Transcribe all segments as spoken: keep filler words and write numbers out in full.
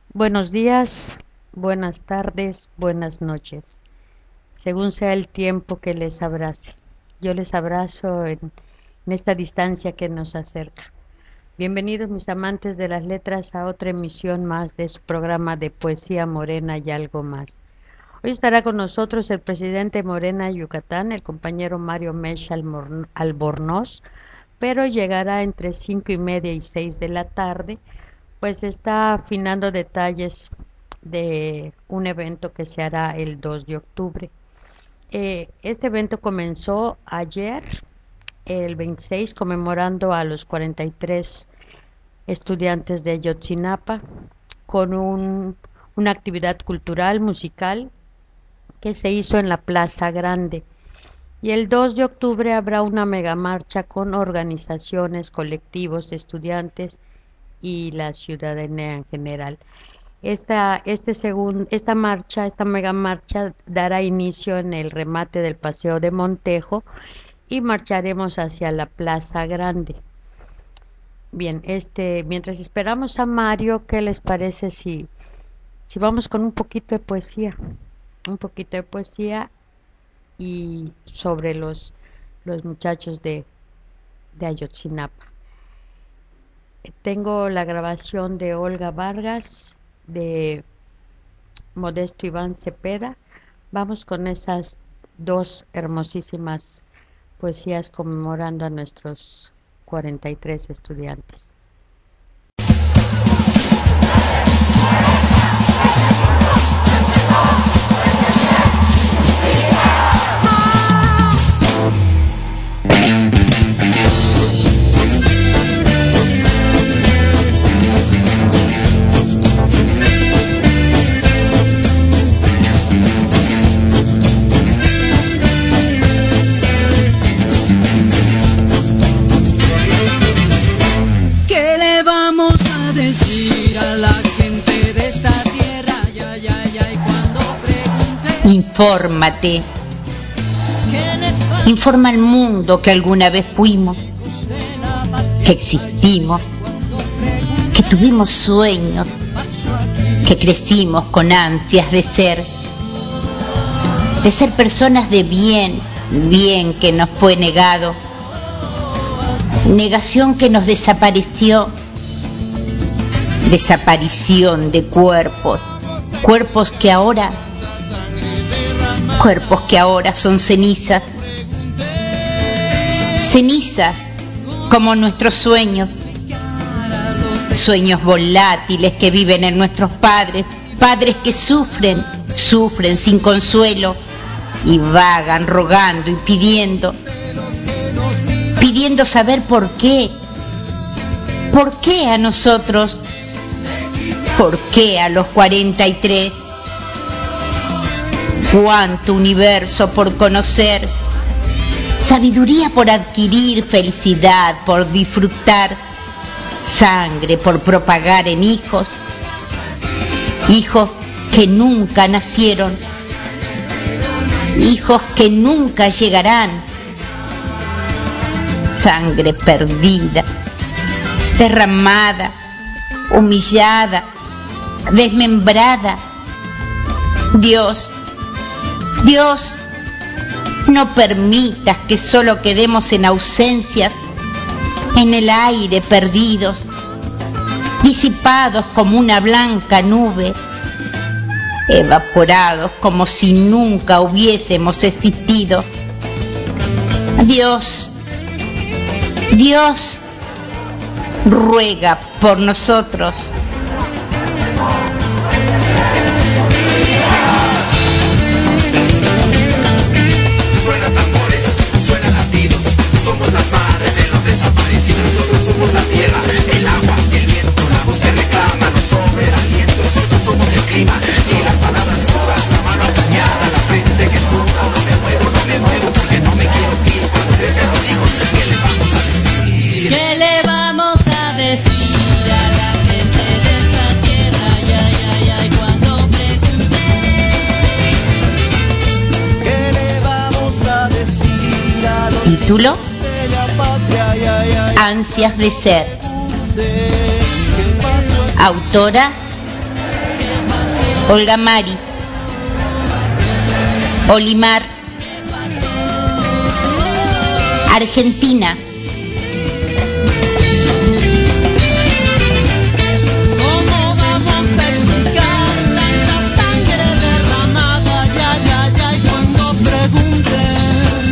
Buenos días, buenas tardes, buenas noches, según sea el tiempo que les abrace. Yo les abrazo en, en esta distancia que nos acerca. Bienvenidos mis amantes de las letras a otra emisión más de su programa de Poesía Morena y algo más. Hoy estará con nosotros el presidente Morena Yucatán, el compañero Mario Mesh Albornoz, pero llegará entre cinco y media y seis de la tarde, pues está afinando detalles de un evento que se hará el dos de octubre. Eh, este evento comenzó ayer, el veintiséis, conmemorando a los cuarenta y tres estudiantes de Ayotzinapa, con un, una actividad cultural, musical, que se hizo en la Plaza Grande. Y el dos de octubre habrá una megamarcha con organizaciones, colectivos de estudiantes y la ciudadanía en general. Esta, este segun, esta marcha, esta mega marcha dará inicio en el remate del Paseo de Montejo y marcharemos hacia la Plaza Grande. Bien, este, mientras esperamos a Mario, ¿qué les parece si, si vamos con un poquito de poesía? Un poquito de poesía y sobre los, los muchachos de, de Ayotzinapa. Tengo la grabación de Olga Vargas, de Modesto Iván Cepeda. Vamos con esas dos hermosísimas poesías conmemorando a nuestros cuarenta y tres estudiantes. Infórmate. Informa al mundo que alguna vez fuimos, que existimos, que tuvimos sueños, que crecimos con ansias de ser, de ser personas de bien, bien que nos fue negado, negación que nos desapareció, desaparición de cuerpos, cuerpos que ahora Cuerpos que ahora son cenizas, cenizas como nuestros sueños, sueños volátiles que viven en nuestros padres, padres que sufren, sufren sin consuelo y vagan rogando y pidiendo, pidiendo saber por qué, por qué a nosotros, por qué a los cuarenta y tres. Cuánto universo por conocer, sabiduría por adquirir, felicidad por disfrutar, sangre por propagar en hijos, hijos que nunca nacieron, hijos que nunca llegarán, sangre perdida, derramada, humillada, desmembrada. Dios, Dios, no permitas que solo quedemos en ausencias, en el aire perdidos, disipados como una blanca nube, evaporados como si nunca hubiésemos existido. Dios, Dios, ruega por nosotros. Somos las madres de los desaparecidos, nosotros somos la tierra, el agua, el viento, la voz que reclama, nos sobra el aliento, nosotros somos el clima, y las palabras puras, la mano dañada, la frente que suda, no me muevo, no me muevo, porque no me quiero ir, cuando crezcan los hijos, ¿qué le vamos a decir? ¿Qué le vamos a decir a la gente de esta tierra? Ay, ay, ay, ay, cuando pregunté. ¿Qué le vamos a decir a los Título: patria, ay, ay, ay. Ansias de ser. Autora Olga Mari, Olimar, Argentina. ¿Cómo vamos a explicar tanta sangre derramada? Ya, ya, ya, y cuando pregunten,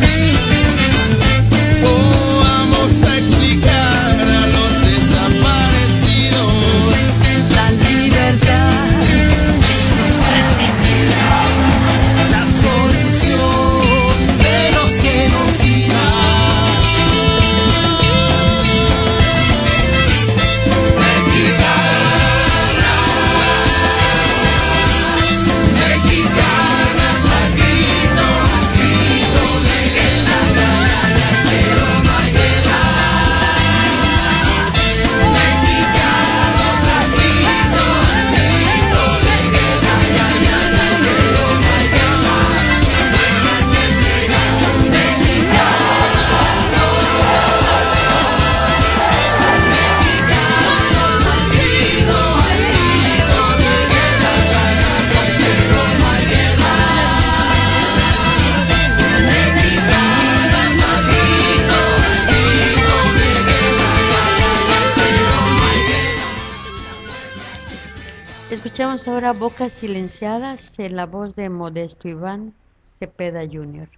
¿cómo vamos a explicar a los desaparecidos? la libertad la solución de los genocidas. Escuchamos ahora Bocas Silenciadas en la voz de Modesto Iván Cepeda junior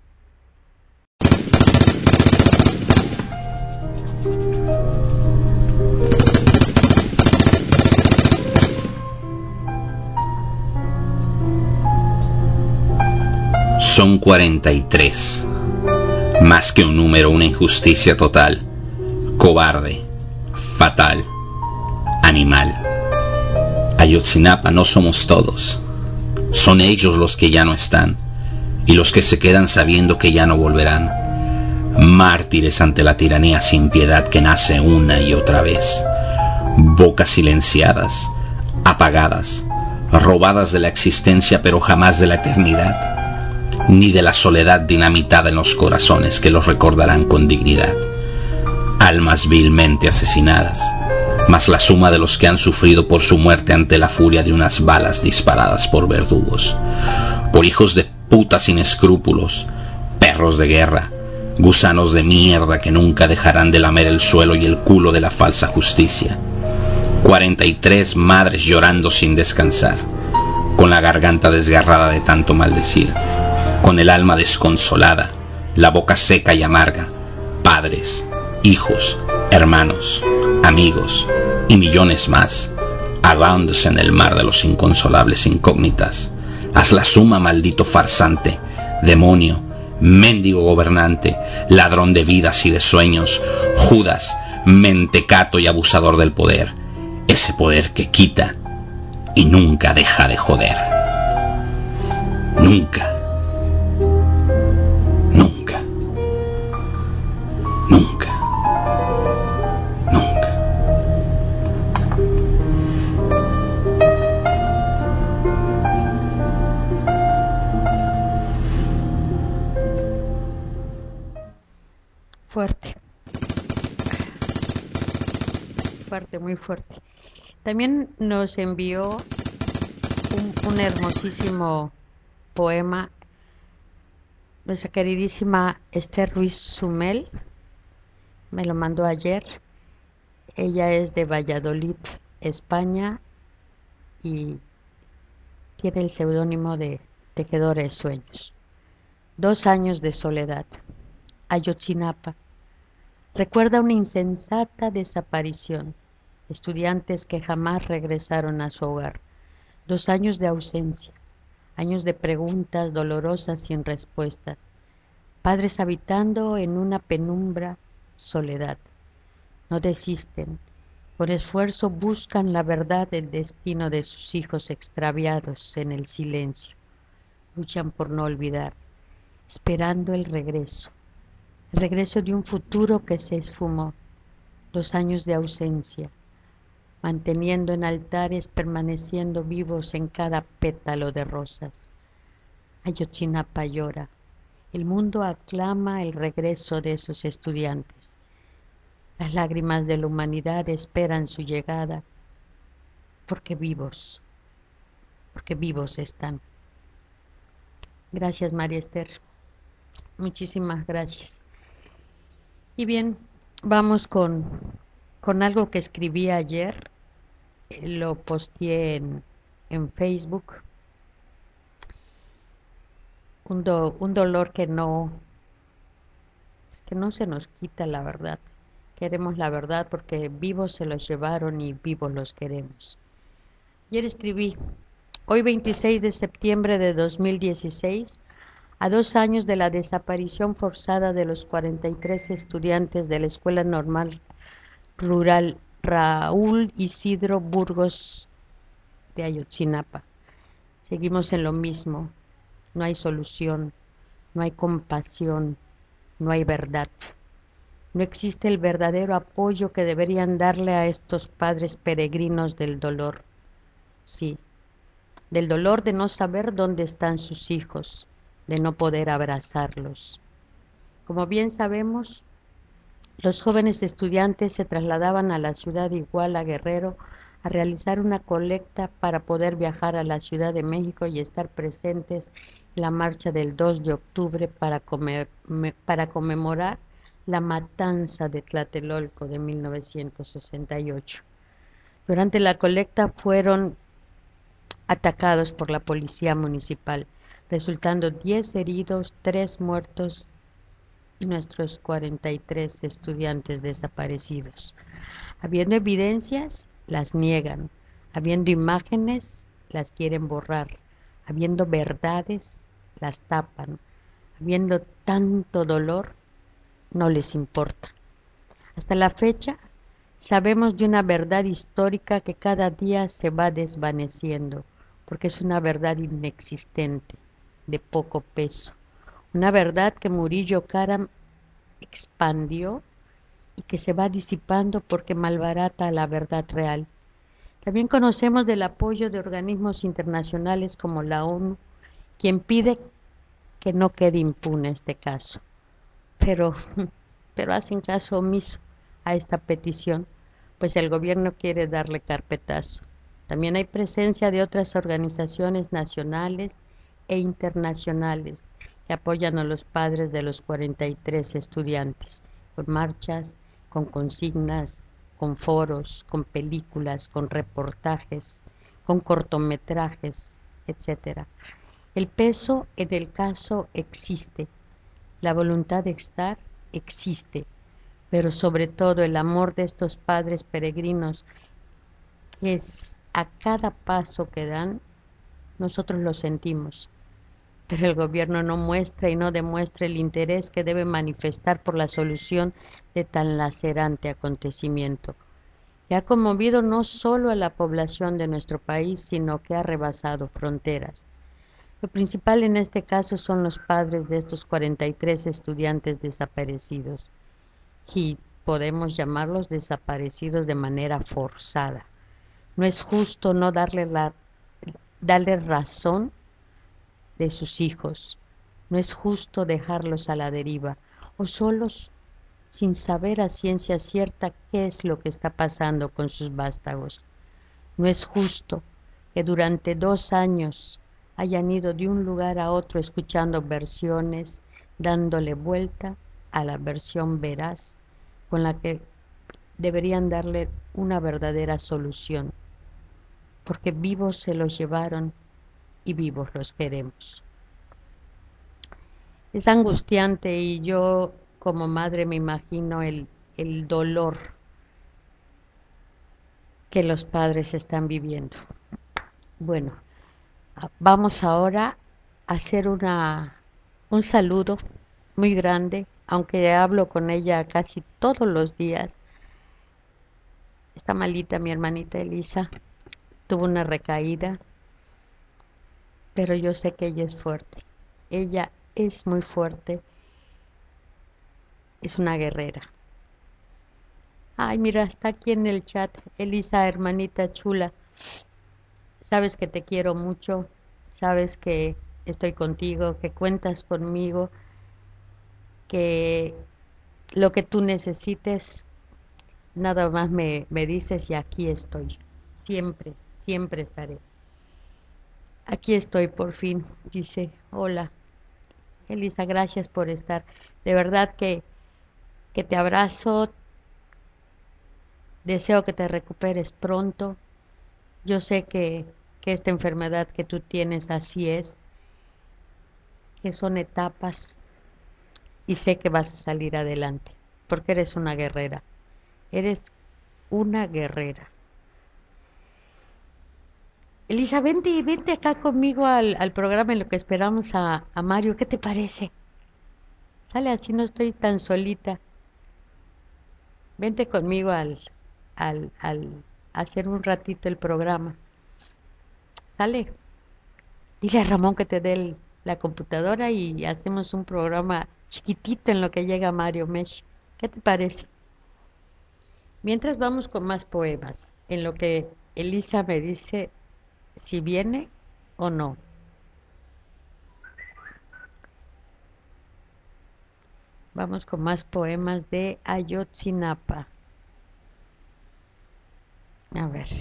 Son cuarenta y tres. Más que un número, una injusticia total. Cobarde, fatal, animal. Ayotzinapa no somos todos. Son ellos los que ya no están y los que se quedan sabiendo que ya no volverán. Mártires ante la tiranía sin piedad que nace una y otra vez. Bocas silenciadas, apagadas, robadas de la existencia pero jamás de la eternidad, ni de la soledad dinamitada en los corazones que los recordarán con dignidad. Almas vilmente asesinadas, más la suma de los que han sufrido por su muerte ante la furia de unas balas disparadas por verdugos, por hijos de puta sin escrúpulos, perros de guerra, gusanos de mierda que nunca dejarán de lamer el suelo y el culo de la falsa justicia. Cuarenta y tres madres llorando sin descansar, con la garganta desgarrada de tanto maldecir, con el alma desconsolada, la boca seca y amarga, padres, hijos, hermanos, amigos y millones más, ahogándose en el mar de los inconsolables incógnitas. Haz la suma, maldito farsante, demonio, mendigo gobernante, ladrón de vidas y de sueños, Judas, mentecato y abusador del poder, ese poder que quita y nunca deja de joder. Nunca. Nunca. Nunca. Nunca. Fuerte. Fuerte, muy fuerte. También nos envió un, un hermosísimo poema nuestra queridísima Esther Ruiz Sumel. Me lo mandó ayer. Ella es de Valladolid, España, y tiene el seudónimo de Tejedora de Sueños. Dos años de soledad. Ayotzinapa. Recuerda una insensata desaparición. Estudiantes que jamás regresaron a su hogar. Dos años de ausencia. Años de preguntas dolorosas sin respuestas. Padres habitando en una penumbra soledad. No desisten. Con esfuerzo buscan la verdad del destino de sus hijos extraviados en el silencio. Luchan por no olvidar, esperando el regreso. El regreso de un futuro que se esfumó. Dos años de ausencia. Manteniendo en altares, permaneciendo vivos en cada pétalo de rosas. Ayotzinapa llora. El mundo aclama el regreso de esos estudiantes. Las lágrimas de la humanidad esperan su llegada, porque vivos, porque vivos están. Gracias, María Esther. Muchísimas gracias. Y bien, vamos con, con algo que escribí ayer. Eh, Lo posteé en, en Facebook. Un, do- un dolor que no, que no se nos quita, la verdad. Queremos la verdad porque vivos se los llevaron y vivos los queremos. Ayer escribí, hoy veintiséis de septiembre de dos mil dieciséis, a dos años de la desaparición forzada de los cuarenta y tres estudiantes de la Escuela Normal Rural Raúl Isidro Burgos de Ayotzinapa. Seguimos en lo mismo, no hay solución, no hay compasión, no hay verdad. No existe el verdadero apoyo que deberían darle a estos padres peregrinos del dolor. Sí, del dolor de no saber dónde están sus hijos, de no poder abrazarlos. Como bien sabemos, los jóvenes estudiantes se trasladaban a la ciudad de Iguala, Guerrero, a realizar una colecta para poder viajar a la Ciudad de México y estar presentes en la marcha del dos de octubre para, come- me- para conmemorar la matanza de Tlatelolco de mil novecientos sesenta y ocho. Durante la colecta fueron atacados por la policía municipal, resultando diez heridos, tres muertos y nuestros cuarenta y tres estudiantes desaparecidos. Habiendo evidencias, las niegan. Habiendo imágenes, las quieren borrar. Habiendo verdades, las tapan. Habiendo tanto dolor, no les importa. Hasta la fecha, sabemos de una verdad histórica que cada día se va desvaneciendo, porque es una verdad inexistente, de poco peso. Una verdad que Murillo Karam expandió y que se va disipando porque malbarata la verdad real. También conocemos del apoyo de organismos internacionales como la ONU, quien pide que no quede impune este caso. Pero, pero hacen caso omiso a esta petición, pues el gobierno quiere darle carpetazo. También hay presencia de otras organizaciones nacionales e internacionales que apoyan a los padres de los cuarenta y tres estudiantes, con marchas, con consignas, con foros, con películas, con reportajes, con cortometrajes, etcétera. El peso en el caso existe, la voluntad de estar existe, pero sobre todo el amor de estos padres peregrinos, que es a cada paso que dan, nosotros lo sentimos, pero el gobierno no muestra y no demuestra el interés que debe manifestar por la solución de tan lacerante acontecimiento, que ha conmovido no solo a la población de nuestro país, sino que ha rebasado fronteras. Lo principal en este caso son los padres de estos cuarenta y tres estudiantes desaparecidos, y podemos llamarlos desaparecidos de manera forzada. No es justo no darle, la, darle razón de sus hijos, no es justo dejarlos a la deriva o solos sin saber a ciencia cierta qué es lo que está pasando con sus vástagos. No es justo que durante dos años hayan ido de un lugar a otro escuchando versiones, dándole vuelta a la versión veraz con la que deberían darle una verdadera solución, porque vivos se los llevaron y vivos los queremos. Es angustiante y yo como madre me imagino el, el dolor que los padres están viviendo. Bueno, vamos ahora a hacer una, un saludo muy grande, aunque hablo con ella casi todos los días. Está malita mi hermanita Elisa, tuvo una recaída, pero yo sé que ella es fuerte. Ella es muy fuerte, es una guerrera. Ay, mira, está aquí en el chat, Elisa, hermanita chula. Sabes que te quiero mucho, sabes que estoy contigo, que cuentas conmigo, que lo que tú necesites, nada más me, me dices y aquí estoy. Siempre, siempre estaré. Aquí estoy por fin, dice, hola. Elisa, gracias por estar. De verdad que, que te abrazo, deseo que te recuperes pronto. Yo sé que, que esta enfermedad que tú tienes así es, que son etapas y sé que vas a salir adelante, porque eres una guerrera. Eres una guerrera. Elisa, vente, vente acá conmigo al, al programa en lo que esperamos a, a Mario. ¿Qué te parece? Sale, así no estoy tan solita. Vente conmigo al, al, al hacer un ratito el programa. Sale. Dile a Ramón que te dé el- la computadora y hacemos un programa chiquitito en lo que llega Mario Mesh. ¿Qué te parece? Mientras vamos con más poemas, en lo que Elisa me dice si viene o no. Vamos con más poemas de Ayotzinapa. A ver.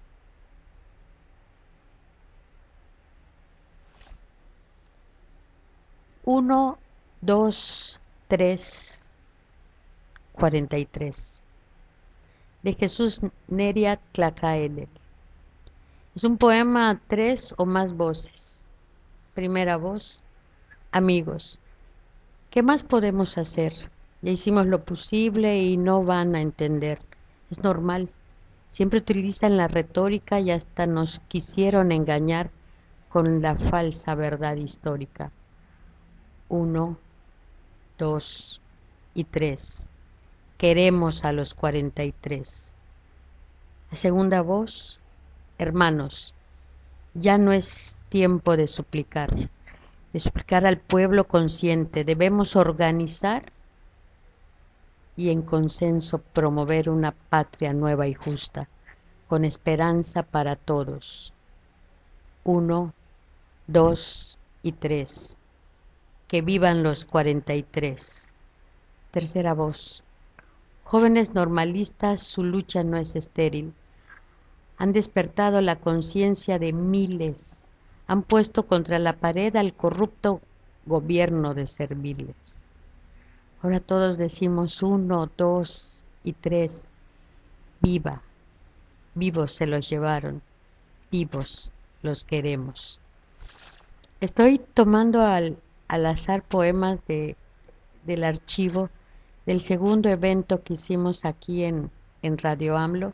Uno, dos, tres, cuarenta y tres. De Jesús Neria Tlacaelel. Es un poema a tres o más voces. Primera voz, amigos, ¿qué más podemos hacer? Ya hicimos lo posible y no van a entender. Es normal. Siempre utilizan la retórica y hasta nos quisieron engañar con la falsa verdad histórica. Uno, dos y tres. Queremos a los cuarenta y tres. La segunda voz, hermanos, ya no es tiempo de suplicar, de suplicar al pueblo consciente. Debemos organizar y en consenso promover una patria nueva y justa, con esperanza para todos. Uno, dos y tres. Que vivan los cuarenta y tres. Tercera voz. Jóvenes normalistas, su lucha no es estéril. Han despertado la conciencia de miles. Han puesto contra la pared al corrupto gobierno de serviles. Ahora todos decimos uno, dos y tres. Viva. Vivos se los llevaron. Vivos los queremos. Estoy tomando al, al azar poemas de, del archivo del segundo evento que hicimos aquí en, en Radio AMLO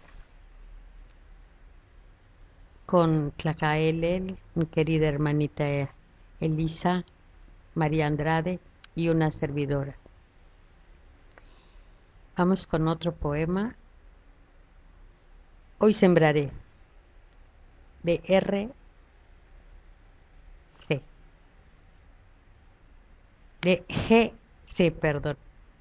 con Tlacaelel, mi querida hermanita Elisa, María Andrade y una servidora. Vamos con otro poema. Hoy sembraré, de R C. De G C, perdón.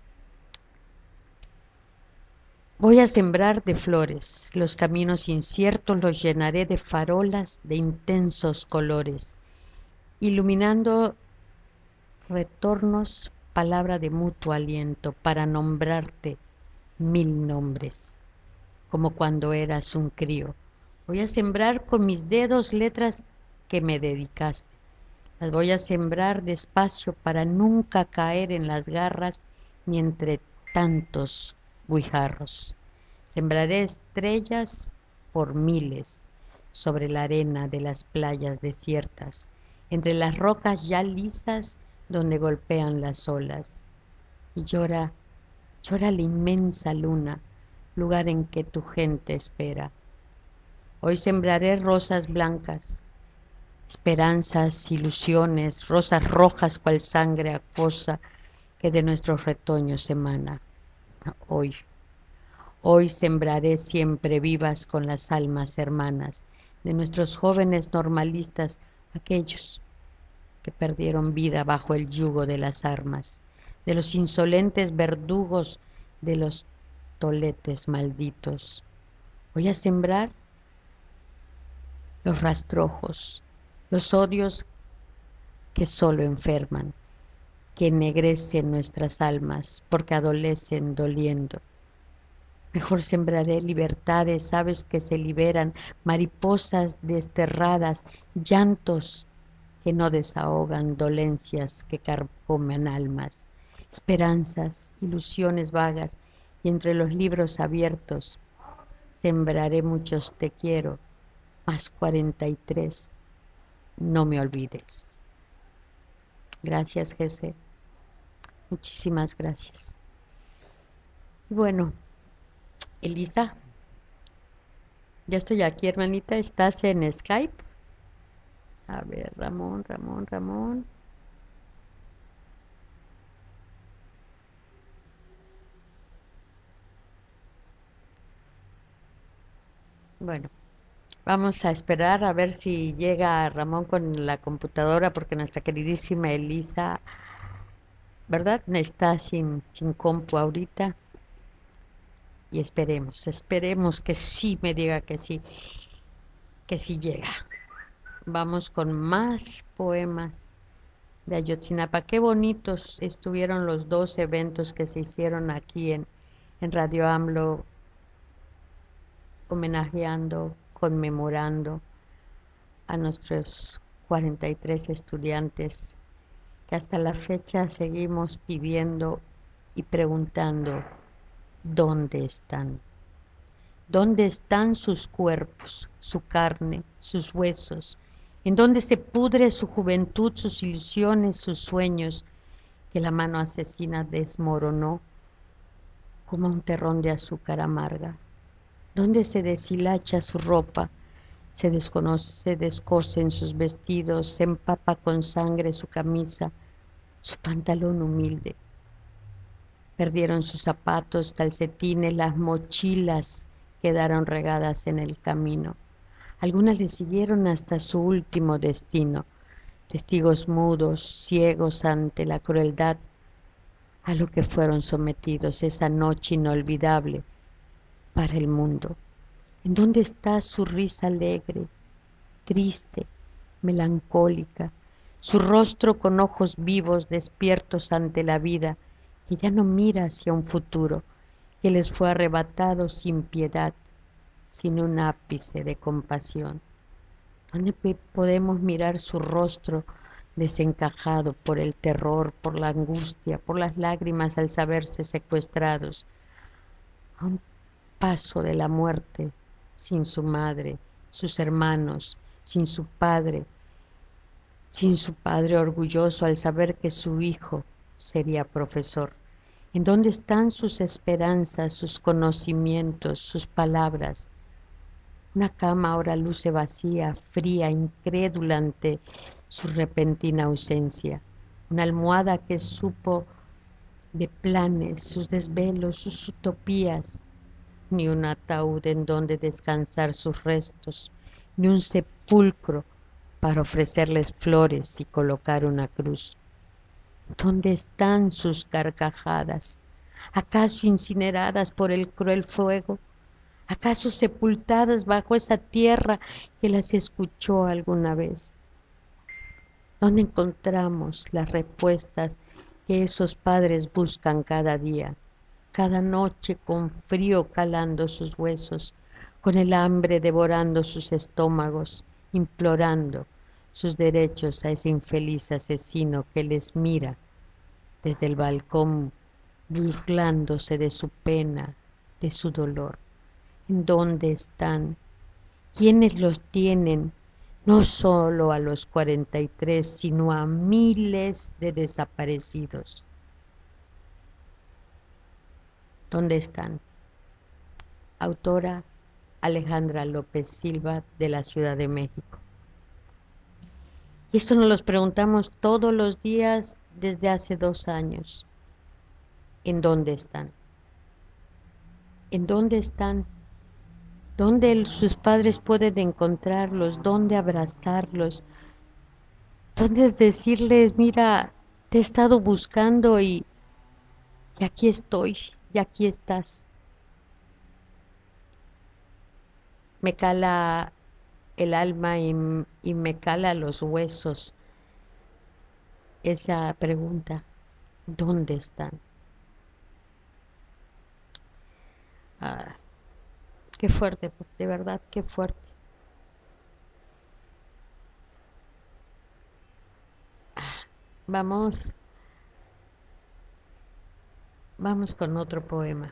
Voy a sembrar de flores, los caminos inciertos los llenaré de farolas de intensos colores, iluminando retornos, palabra de mutuo aliento, para nombrarte mil nombres, como cuando eras un crío. Voy a sembrar con mis dedos letras que me dedicaste. Las voy a sembrar despacio para nunca caer en las garras ni entre tantos guijarros. Sembraré estrellas por miles sobre la arena de las playas desiertas, entre las rocas ya lisas donde golpean las olas. Y llora, llora la inmensa luna, lugar en que tu gente espera. Hoy sembraré rosas blancas, esperanzas, ilusiones, rosas rojas cual sangre acuosa que de nuestros retoños emana. Hoy, hoy sembraré siempre vivas con las almas hermanas de nuestros jóvenes normalistas, aquellos que perdieron vida bajo el yugo de las armas, de los insolentes verdugos de los toletes malditos. Voy a sembrar los rastrojos, los odios que solo enferman, que ennegrecen nuestras almas porque adolecen doliendo. Mejor sembraré libertades, aves que se liberan, mariposas desterradas, llantos que no desahogan, dolencias que carcomen almas, esperanzas, ilusiones vagas, y entre los libros abiertos sembraré muchos te quiero, más cuarenta y tres, no me olvides. Gracias, Jesse. Muchísimas gracias. Bueno, Elisa, ya estoy aquí, hermanita. ¿Estás en Skype? A ver, Ramón, Ramón, Ramón. Bueno, vamos a esperar a ver si llega Ramón con la computadora, porque nuestra queridísima Elisa, ¿verdad? Está sin, sin compu ahorita. Y esperemos, esperemos que sí me diga que sí, que sí llega. Vamos con más poemas de Ayotzinapa. Qué bonitos estuvieron los dos eventos que se hicieron aquí en, en Radio AMLO, homenajeando, conmemorando a nuestros cuarenta y tres estudiantes que hasta la fecha seguimos pidiendo y preguntando dónde están. ¿Dónde están sus cuerpos, su carne, sus huesos? ¿En dónde se pudre su juventud, sus ilusiones, sus sueños, que la mano asesina desmoronó como un terrón de azúcar amarga? ¿Dónde se deshilacha su ropa, se desconoce, se descose en sus vestidos, se empapa con sangre su camisa, su pantalón humilde? Perdieron sus zapatos, calcetines, las mochilas quedaron regadas en el camino. Algunas le siguieron hasta su último destino, testigos mudos, ciegos ante la crueldad a lo que fueron sometidos esa noche inolvidable para el mundo. ¿En dónde está su risa alegre, triste, melancólica, su rostro con ojos vivos despiertos ante la vida, que ya no mira hacia un futuro, que les fue arrebatado sin piedad, sin un ápice de compasión? ¿Dónde podemos mirar su rostro desencajado por el terror, por la angustia, por las lágrimas al saberse secuestrados, a un paso de la muerte, sin su madre, sus hermanos, sin su padre, sin su padre orgulloso al saber que su hijo sería profesor? ¿En dónde están sus esperanzas, sus conocimientos, sus palabras? Una cama ahora luce vacía, fría, incrédula ante su repentina ausencia. Una almohada que supo de planes, sus desvelos, sus utopías. Ni un ataúd en donde descansar sus restos, ni un sepulcro para ofrecerles flores y colocar una cruz. ¿Dónde están sus carcajadas? ¿Acaso incineradas por el cruel fuego? ¿Acaso sepultadas bajo esa tierra que las escuchó alguna vez? ¿Dónde encontramos las respuestas que esos padres buscan cada día, cada noche con frío calando sus huesos, con el hambre devorando sus estómagos, implorando sus derechos a ese infeliz asesino que les mira desde el balcón, burlándose de su pena, de su dolor? ¿En dónde están? ¿Quiénes los tienen? No solo a los cuarenta y tres, sino a miles de desaparecidos. ¿Dónde están? Autora Alejandra López Silva, de la Ciudad de México. Y esto nos lo preguntamos todos los días desde hace dos años. ¿En dónde están? ¿En dónde están? ¿Dónde el, sus padres pueden encontrarlos? ¿Dónde abrazarlos? ¿Dónde es decirles, mira, te he estado buscando y, y aquí estoy, y aquí estás? Me cala el alma y, y me cala los huesos esa pregunta, ¿dónde están? Ah, qué fuerte, de verdad, qué fuerte. Vamos, vamos con otro poema.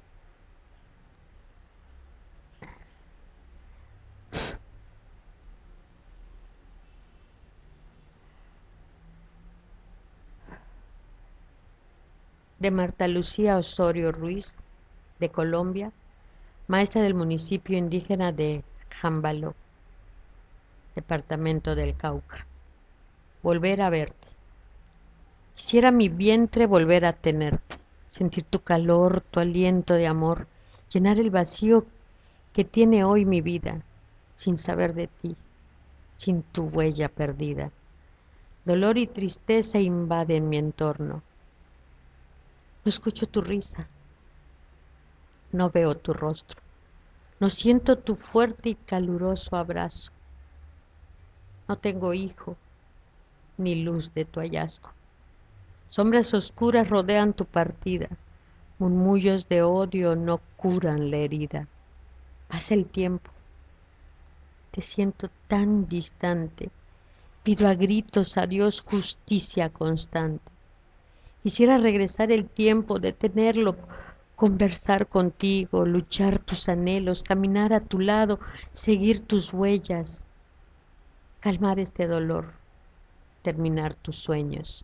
De Marta Lucía Osorio Ruiz, de Colombia, maestra del municipio indígena de Jambaló, departamento del Cauca. Volver a verte. Quisiera mi vientre volver a tenerte, sentir tu calor, tu aliento de amor, llenar el vacío que tiene hoy mi vida, sin saber de ti, sin tu huella perdida. Dolor y tristeza invaden mi entorno. No escucho tu risa, no veo tu rostro, no siento tu fuerte y caluroso abrazo. No tengo hijo, ni luz de tu hallazgo. Sombras oscuras rodean tu partida, murmullos de odio no curan la herida. Pasa el tiempo, te siento tan distante, pido a gritos a Dios justicia constante. Quisiera regresar el tiempo, detenerlo, conversar contigo, luchar tus anhelos, caminar a tu lado, seguir tus huellas, calmar este dolor, terminar tus sueños.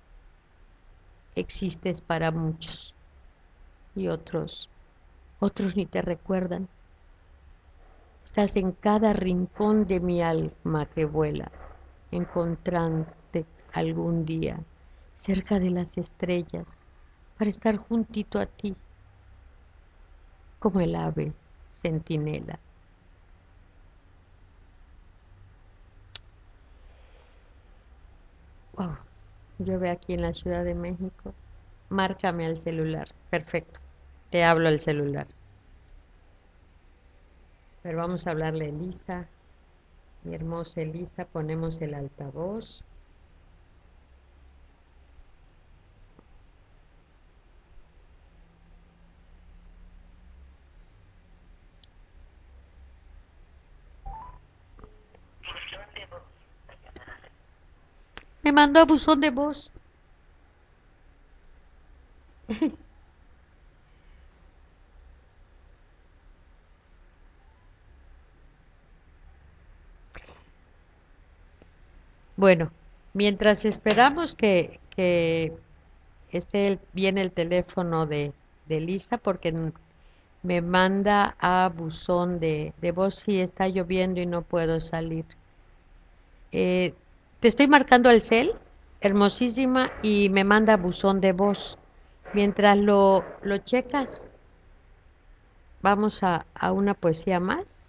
Existes para muchos y otros, otros ni te recuerdan. Estás en cada rincón de mi alma que vuela, encontrándote algún día cerca de las estrellas para estar juntito a ti, como el ave centinela. Wow, llueve aquí en la Ciudad de México. Márcame al celular. Perfecto, te hablo al celular. Pero vamos a hablarle a Elisa, mi hermosa Elisa, ponemos el altavoz. Me mandó a buzón de voz. Bueno, mientras esperamos que, que esté el- bien el teléfono de, de Lisa, porque n- me manda a buzón de, de voz si está lloviendo y no puedo salir. Eh, te estoy marcando al cel, hermosísima, y me manda buzón de voz. Mientras lo, lo checas, vamos a, a una poesía más.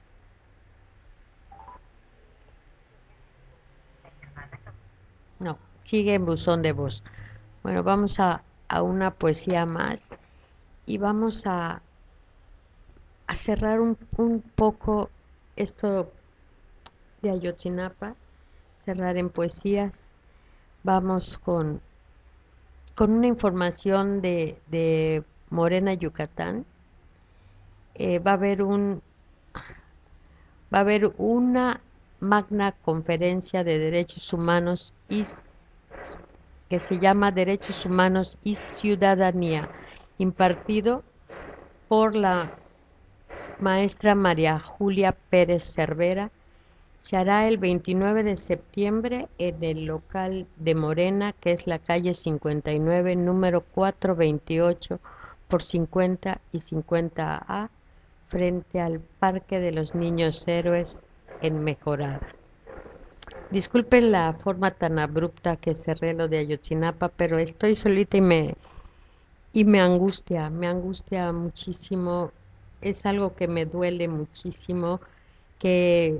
No, sigue en buzón de voz. Bueno, vamos a, a una poesía más y vamos a, a cerrar un, un poco esto de Ayotzinapa, cerrar en poesías. Vamos con, con una información de, de Morena, Yucatán. Eh, va a haber un, va a haber una magna conferencia de derechos humanos y que se llama Derechos Humanos y Ciudadanía, impartido por la maestra María Julia Pérez Cervera. Se hará el veintinueve de septiembre en el local de Morena, que es la calle cincuenta y nueve, número cuatrocientos veintiocho por cincuenta y cincuenta A, frente al Parque de los Niños Héroes en Mejorada. Disculpen la forma tan abrupta que cerré lo de Ayotzinapa, pero estoy solita y me, y me angustia, me angustia muchísimo. Es algo que me duele muchísimo, que,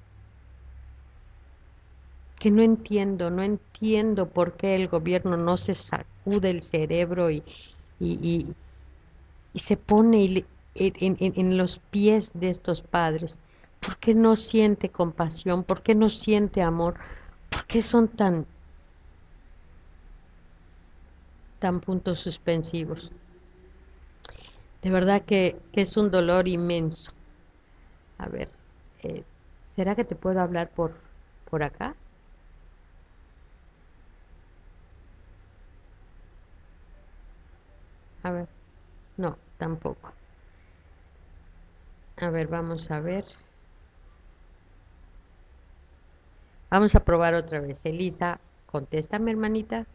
que no entiendo, no entiendo por qué el gobierno no se sacude el cerebro y, y, y, y se pone y le- en, en- en los pies de estos padres. ¿Por qué no siente compasión? ¿Por qué no siente amor? ¿Por qué son tan, tan puntos suspensivos? De verdad que, que es un dolor inmenso. A ver, eh, ¿será que te puedo hablar por, por acá? A ver, no, tampoco. A ver, vamos a ver. Vamos a probar otra vez. Elisa, contéstame, hermanita.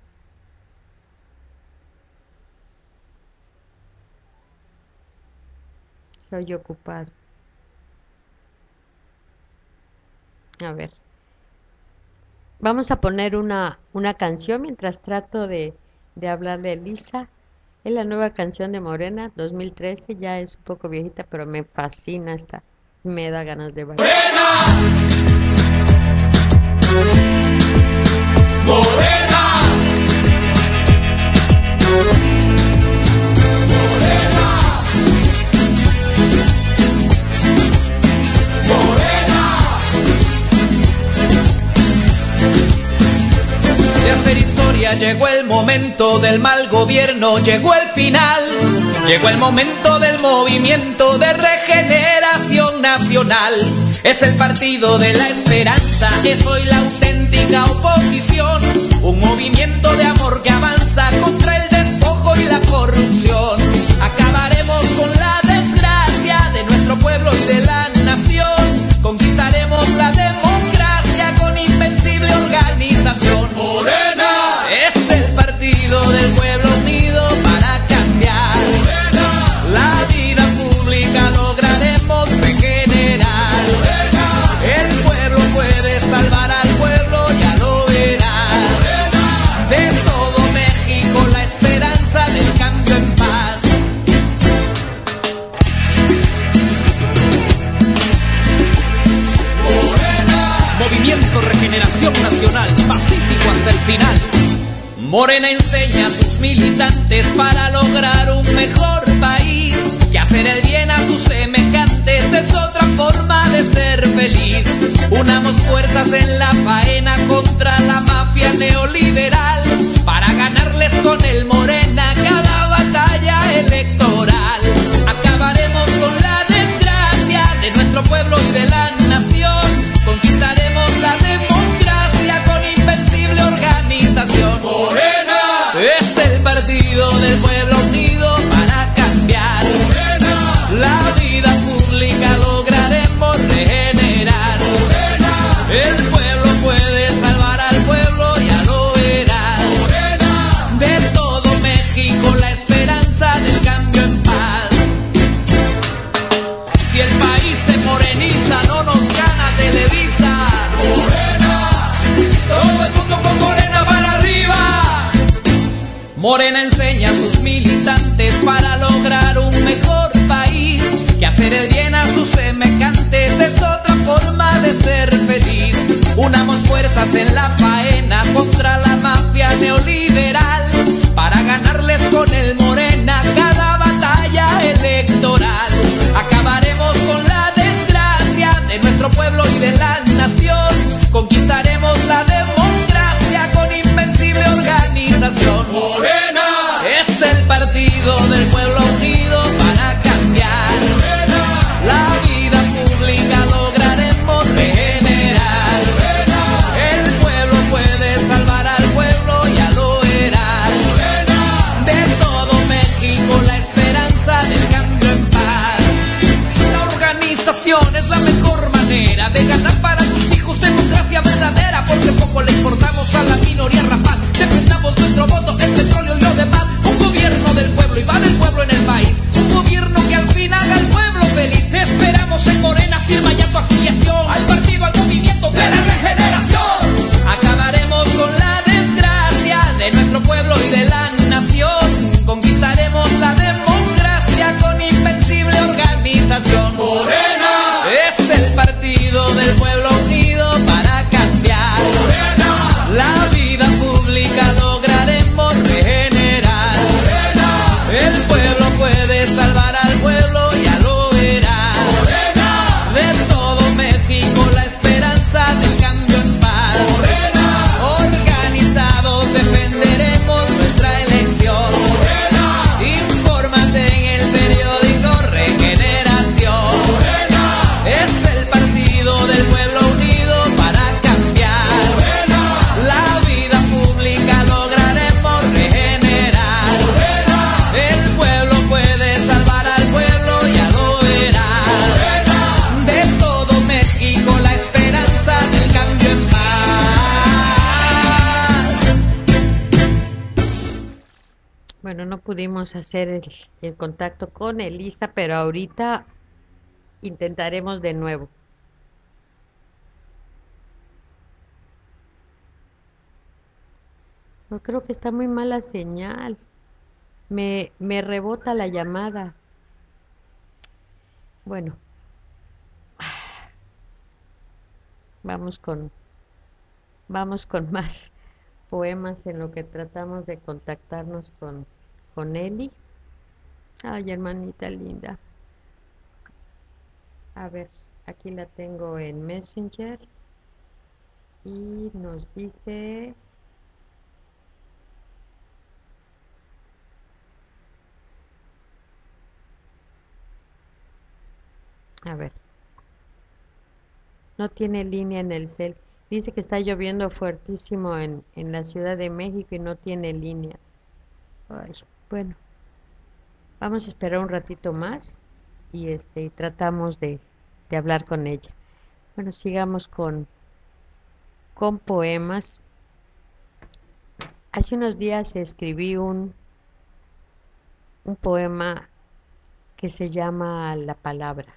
Soy ocupado. A ver. Vamos a poner una, una canción mientras trato de, de hablarle a Elisa. Es la nueva canción de Morena, dos mil trece. Ya es un poco viejita, pero me fascina esta. Me da ganas de bailar. Morena, Morena, Morena. De hacer historia llegó el momento del mal gobierno, llegó el final, llegó el momento del movimiento de regeneración nacional. Es el partido de la esperanza, es hoy la auténtica oposición, un movimiento de amor que avanza contra el despojo y la corrupción. Acabaremos con la desgracia de nuestro pueblo y de la nación, conquistaremos la democracia con invencible organización. Morena es el partido del pueblo unido para cambiar. Morena, la vida pública lograremos regenerar. El pueblo puede salvar al pueblo, ya lo verás. De todo México la esperanza del cambio en paz. Morena, Movimiento Regeneración Nacional, pacífico hasta el final. Morena enseña a sus militantes para lograr un mejor país, y hacer el bien a sus semejantes es otra forma de ser feliz. Unamos fuerzas en la faena contra la mafia neoliberal, para ganarles con el Morena cada batalla electoral. Acabaremos con la desgracia de nuestro pueblo y de la nación, conquistaremos la democracia con invencible organización. Morena es el partido del pueblo unido para cambiar. Morena, la vida pública lograremos regenerar. Morena, el pueblo puede salvar al pueblo, ya lo verás. Morena, de todo México la esperanza del cambio en paz. Si el país se moreniza, no nos gana Televisa. Morena, todo el mundo con Morena para arriba. Morena enseña a sus militantes para lograr un mejor país, que hacer el bien a sus semejantes es otra forma de ser feliz. Unamos fuerzas en la faena contra la mafia neoliberal, para ganarles con el Morena cada batalla electoral. Acabaremos con la desgracia de nuestro pueblo y de la nación, conquistaremos la democracia con invencible organización. Morena es el partido del pueblo unido para cambiar. Morena, pudimos hacer el, el contacto con Elisa, pero ahorita intentaremos de nuevo. No, creo que está muy mala señal. Me, me rebota la llamada. Bueno, vamos con, vamos con más poemas en lo que tratamos de contactarnos con, con Eli. Ay, hermanita linda. A ver, aquí la tengo en Messenger y nos dice... A ver, no tiene línea en el cel. Dice que está lloviendo fuertísimo en, en la Ciudad de México y no tiene línea. Ay, bueno, vamos a esperar un ratito más y este y tratamos de, de hablar con ella. Bueno, sigamos con, con poemas. Hace unos días escribí un, un poema que se llama La Palabra.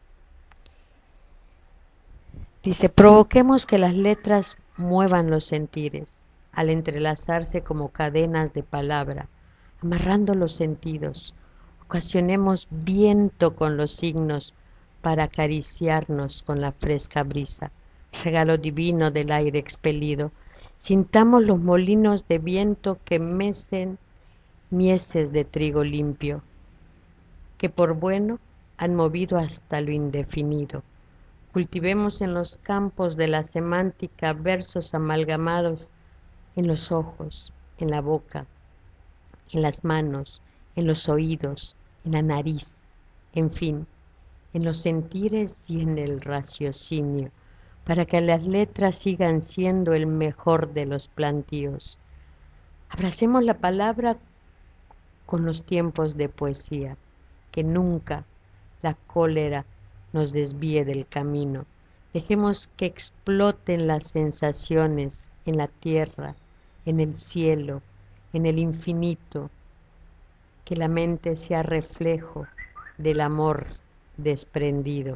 Dice, provoquemos que las letras muevan los sentires, al entrelazarse como cadenas de palabra, amarrando los sentidos. Ocasionemos viento con los signos para acariciarnos con la fresca brisa, regalo divino del aire expelido. Sintamos los molinos de viento que mecen mieses de trigo limpio, que por bueno han movido hasta lo indefinido. Cultivemos en los campos de la semántica versos amalgamados en los ojos, en la boca, en las manos, en los oídos, en la nariz, en fin, en los sentires y en el raciocinio, para que las letras sigan siendo el mejor de los plantíos. Abracemos la palabra con los tiempos de poesía, que nunca la cólera nos desvíe del camino. Dejemos que exploten las sensaciones en la tierra, en el cielo, en el infinito, que la mente sea reflejo del amor desprendido.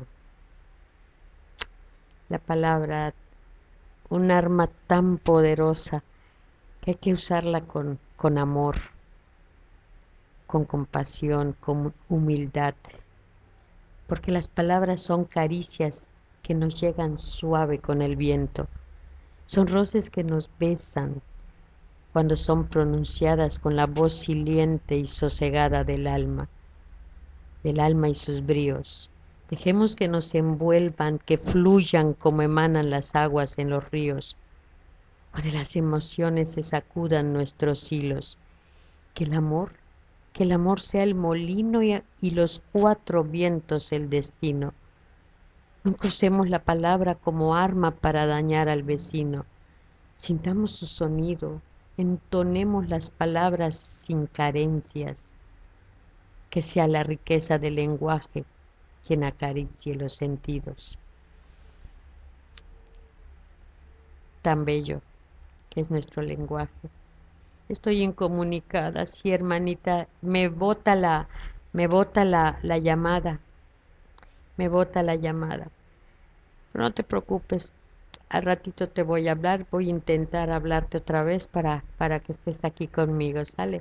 La palabra, un arma tan poderosa que hay que usarla con, con amor, con compasión, con humildad, porque las palabras son caricias que nos llegan suave con el viento, son roces que nos besan cuando son pronunciadas con la voz silente y sosegada del alma, del alma y sus bríos. Dejemos que nos envuelvan, que fluyan como emanan las aguas en los ríos, o de las emociones se sacudan nuestros hilos. Que el amor Que el amor sea el molino y, y los cuatro vientos el destino. Nunca usemos la palabra como arma para dañar al vecino. Sintamos su sonido, entonemos las palabras sin carencias. Que sea la riqueza del lenguaje quien acaricie los sentidos. Tan bello que es nuestro lenguaje. Estoy incomunicada, sí, hermanita, me bota la, me bota la, la llamada, me bota la llamada. Pero no te preocupes, al ratito te voy a hablar, voy a intentar hablarte otra vez para, para que estés aquí conmigo, ¿sale?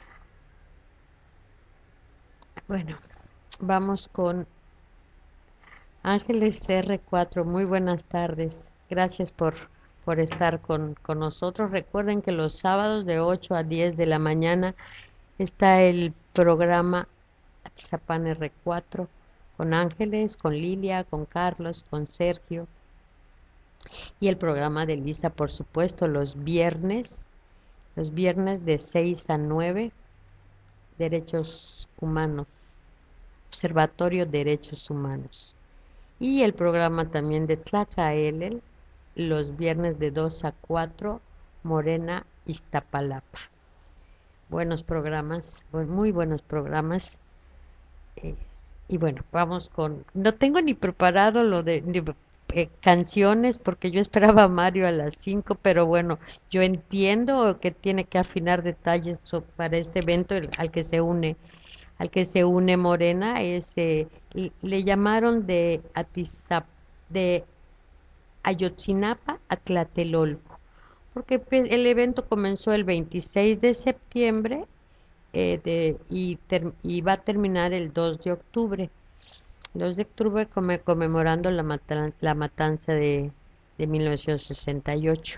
Bueno, vamos con Ángeles R cuatro, muy buenas tardes, gracias por... por estar con, con nosotros. Recuerden que los sábados de ocho a diez de la mañana está el programa Atizapán R cuatro con Ángeles, con Lilia, con Carlos, con Sergio, y el programa de Lisa, por supuesto, los viernes, los viernes de seis a nueve, Derechos Humanos, Observatorio Derechos Humanos, y el programa también de Tlacaelel, los viernes de dos a cuatro, Morena, Iztapalapa. Buenos programas, muy buenos programas. Eh, y bueno, vamos con... No tengo ni preparado lo de, de eh, canciones, porque yo esperaba a Mario a las cinco, pero bueno, yo entiendo que tiene que afinar detalles so- para este evento el- al que se une, al que se une Morena, es, eh, l- le llamaron de Atizap, de Ayotzinapa a Tlatelolco, porque pues, el evento comenzó el veintiséis de septiembre eh, de- y, ter- y va a terminar el dos de octubre. dos de octubre come- conmemorando la, matan- la matanza de, de mil novecientos sesenta y ocho.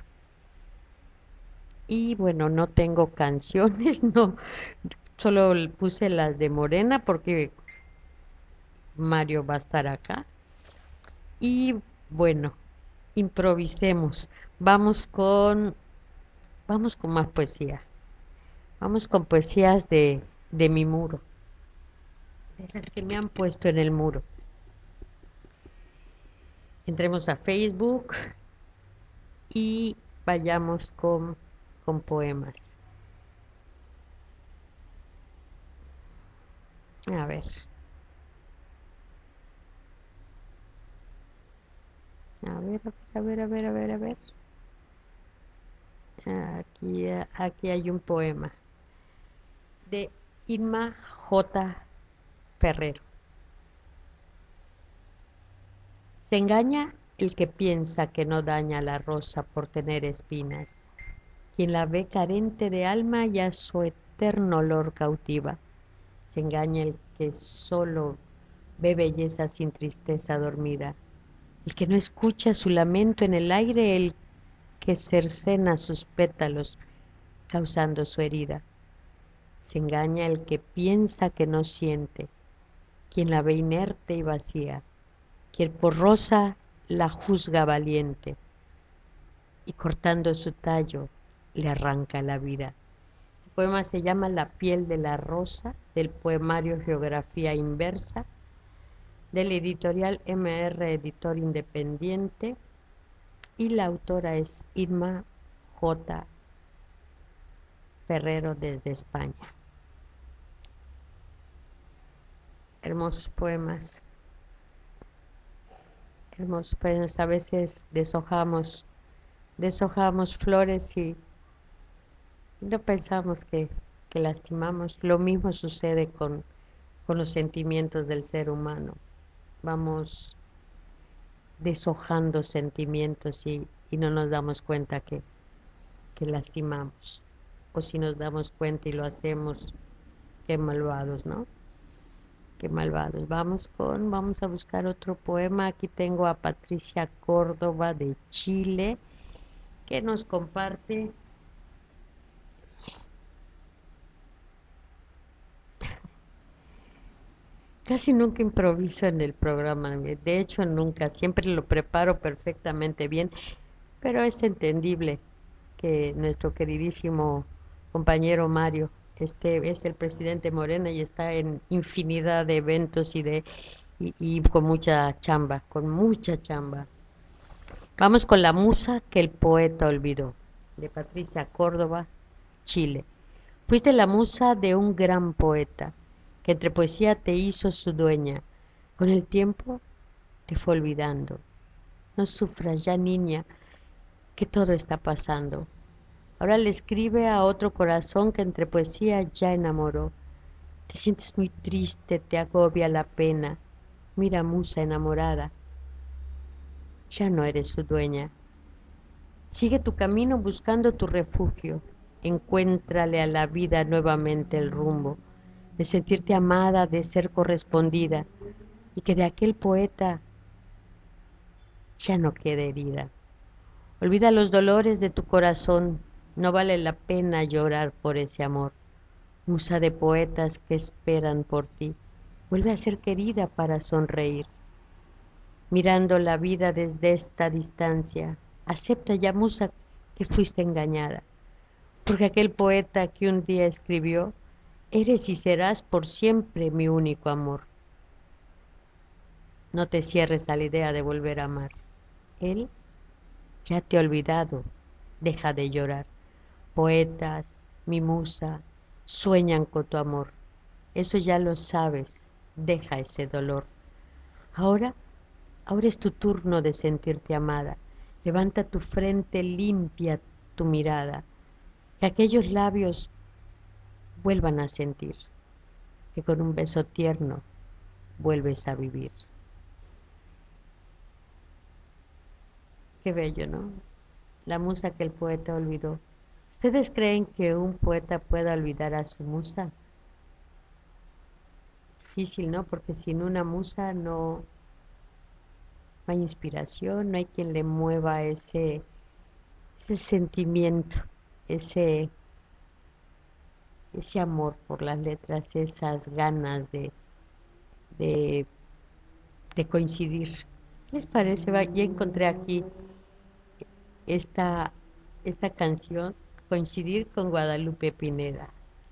Y bueno, no tengo canciones, no, solo l- puse las de Morena porque Mario va a estar acá. Y bueno, improvisemos. Vamos con, vamos con más poesía. Vamos con poesías de, de mi muro, de las que me han puesto en el muro. Entremos a Facebook y vayamos con, con poemas. A ver, a ver, a ver, a ver, a ver, a ver. Aquí, eh, aquí hay un poema de Irma J. Ferrero. Se engaña el que piensa que no daña la rosa por tener espinas. Quien la ve carente de alma y a su eterno olor cautiva. Se engaña el que solo ve belleza sin tristeza dormida. El que no escucha su lamento en el aire, el que cercena sus pétalos causando su herida. Se engaña el que piensa que no siente, quien la ve inerte y vacía, quien por rosa la juzga valiente y cortando su tallo le arranca la vida. El poema se llama La piel de la rosa, del poemario Geografía Inversa, del editorial M R Editor Independiente, y la autora es Irma J. Ferrero desde España. Hermosos poemas, hermosos poemas. A veces deshojamos, deshojamos flores y no pensamos que, que lastimamos. Lo mismo sucede con, con los sentimientos del ser humano. Vamos deshojando sentimientos y, y no nos damos cuenta que, que lastimamos. O si nos damos cuenta y lo hacemos, qué malvados, ¿no? Qué malvados. Vamos con, vamos a buscar otro poema. Aquí tengo a Patricia Córdoba de Chile, que nos comparte. Casi nunca improviso en el programa, de hecho nunca, siempre lo preparo perfectamente bien, pero es entendible que nuestro queridísimo compañero Mario, este es el presidente Morena y está en infinidad de eventos y de y, y con mucha chamba, con mucha chamba. Vamos con La musa que el poeta olvidó, de Patricia Córdoba, Chile. Fuiste la musa de un gran poeta, que entre poesía te hizo su dueña. Con el tiempo te fue olvidando. No sufras ya, niña, que todo está pasando. Ahora le escribe a otro corazón que entre poesía ya enamoró. Te sientes muy triste, te agobia la pena. Mira, musa enamorada, ya no eres su dueña. Sigue tu camino buscando tu refugio. Encuéntrale a la vida nuevamente el rumbo, de sentirte amada, de ser correspondida, y que de aquel poeta ya no quede herida. Olvida los dolores de tu corazón, no vale la pena llorar por ese amor. Musa de poetas que esperan por ti, vuelve a ser querida para sonreír. Mirando la vida desde esta distancia, acepta ya, musa, que fuiste engañada, porque aquel poeta que un día escribió, eres y serás por siempre mi único amor. No te cierres a la idea de volver a amar. Él ya te ha olvidado, deja de llorar. Poetas, mi musa, sueñan con tu amor. Eso ya lo sabes, deja ese dolor. Ahora Ahora es tu turno de sentirte amada. Levanta tu frente, limpia tu mirada. Que aquellos labios vuelvan a sentir. Que con un beso tierno vuelves a vivir. Qué bello, ¿no? La musa que el poeta olvidó. ¿Ustedes creen que un poeta pueda olvidar a su musa? Difícil, ¿no? Porque sin una musa no, no hay inspiración, no hay quien le mueva ese, ese sentimiento, ese, ese amor por las letras, esas ganas de, de, de coincidir. ¿Qué les parece? Ya encontré aquí esta, esta canción, Coincidir, con Guadalupe Pineda.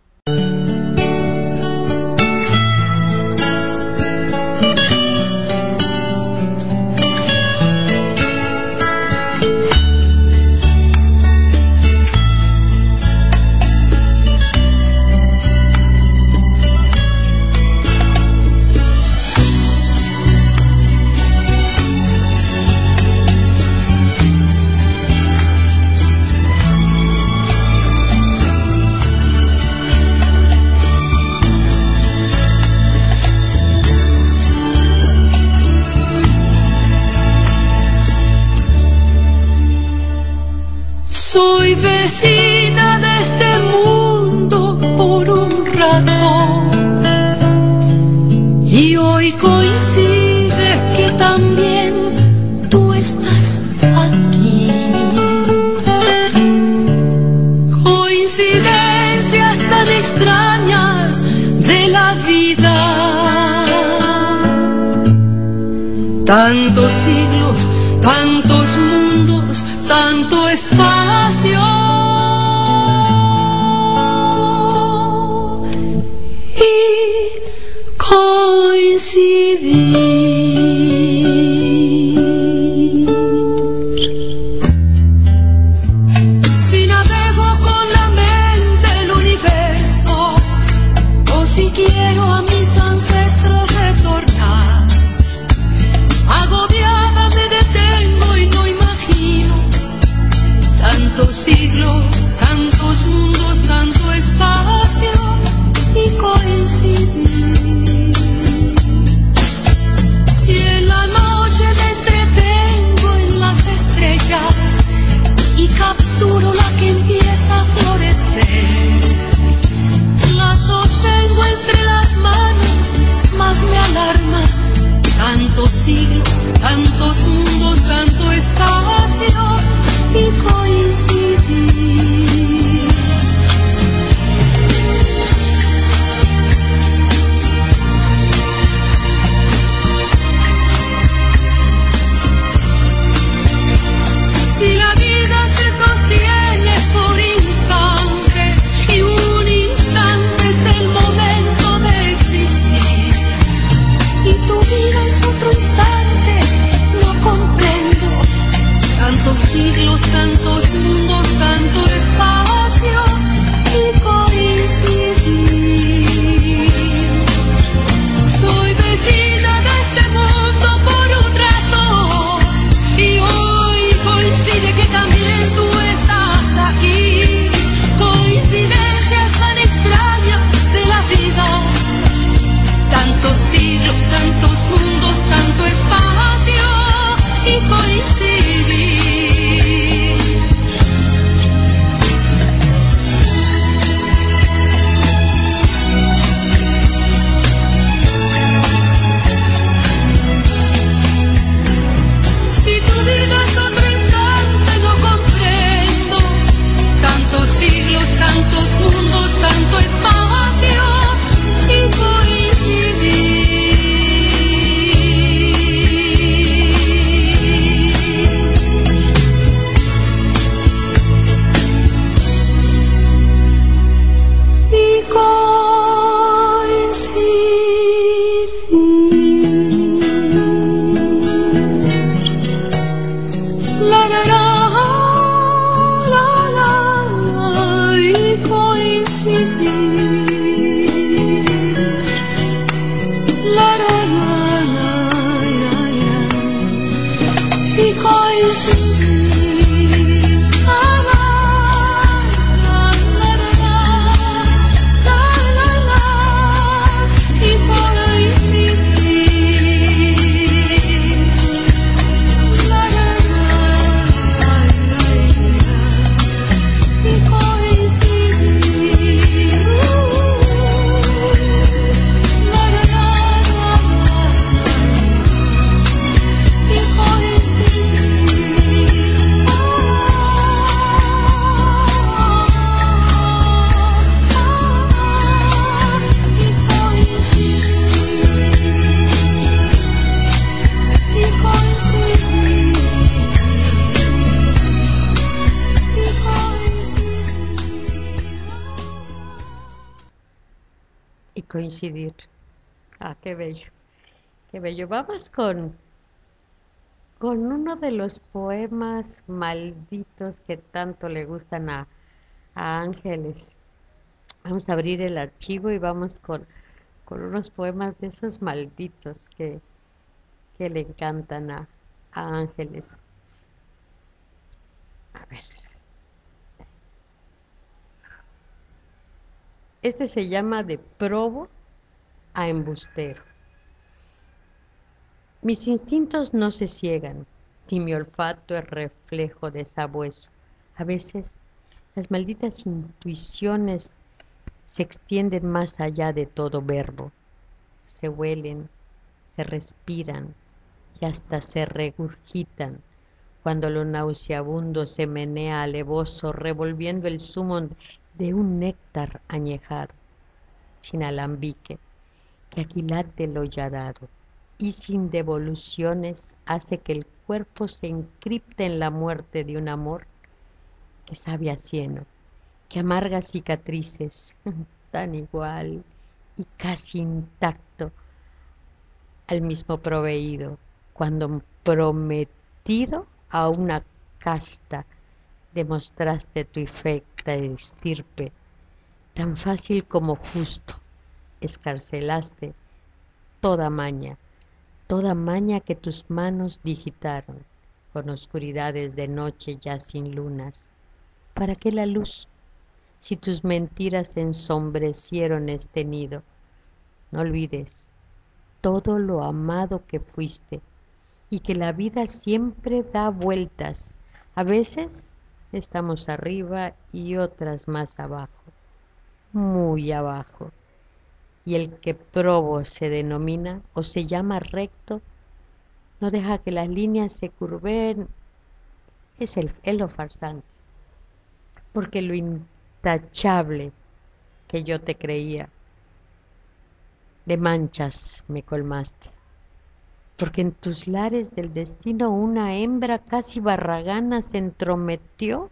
Soy vecina de este mundo por un rato y hoy coincide que también tú estás aquí. Coincidencias tan extrañas de la vida. Tantos siglos, tantos mundos, tanto espacio y coincidir. Si navego con la mente el universo o si quiero a mis ancestros retornar, agobiada me detengo y no imagino tantos siglos, tantos mundos, tanto espacio y coincidir. Si en la noche me entretengo en las estrellas y capturo la que empieza a florecer, la sostengo entre las manos, más me alarma tantos siglos, tantos mundos, tanto espacio y coincidir. Si la vida se sostiene por instantes y un instante es el momento de existir, si tu vida es otro instante, no comprendo tantos siglos, tantos mundos, tanto espacio y coincidir. Soy vecina de este mundo por un rato y hoy coincide que también tú estás aquí. Coincidencias tan extrañas de la vida. Tantos siglos, tantos mundos, tanto espacio y coincidir. coincidir. Ah, qué bello, qué bello. Vamos con, con uno de los poemas malditos que tanto le gustan a, a Ángeles. Vamos a abrir el archivo y vamos con, con unos poemas de esos malditos que, que le encantan a, a Ángeles. A ver. Este se llama De probo a embustero. Mis instintos no se ciegan, si mi olfato es reflejo de sabueso. A veces las malditas intuiciones se extienden más allá de todo verbo. Se huelen, se respiran y hasta se regurgitan cuando lo nauseabundo se menea alevoso, revolviendo el zumo de un néctar añejado, sin alambique, que aquilate lo ya dado, y sin devoluciones hace que el cuerpo se encripte en la muerte de un amor que sabe a cieno, que amarga cicatrices, tan igual y casi intacto al mismo proveído, cuando prometido a una casta demostraste tu infecta estirpe, tan fácil como justo, escarcelaste toda maña, toda maña que tus manos digitaron, con oscuridades de noche ya sin lunas. ¿Para qué la luz, si tus mentiras ensombrecieron este nido? No olvides todo lo amado que fuiste, y que la vida siempre da vueltas. A veces estamos arriba y otras más abajo, muy abajo. Y el que probo se denomina o se llama recto, no deja que las líneas se curven, es, el, es lo farsante. Porque lo intachable que yo te creía, de manchas me colmaste. Porque en tus lares del destino una hembra casi barragana se entrometió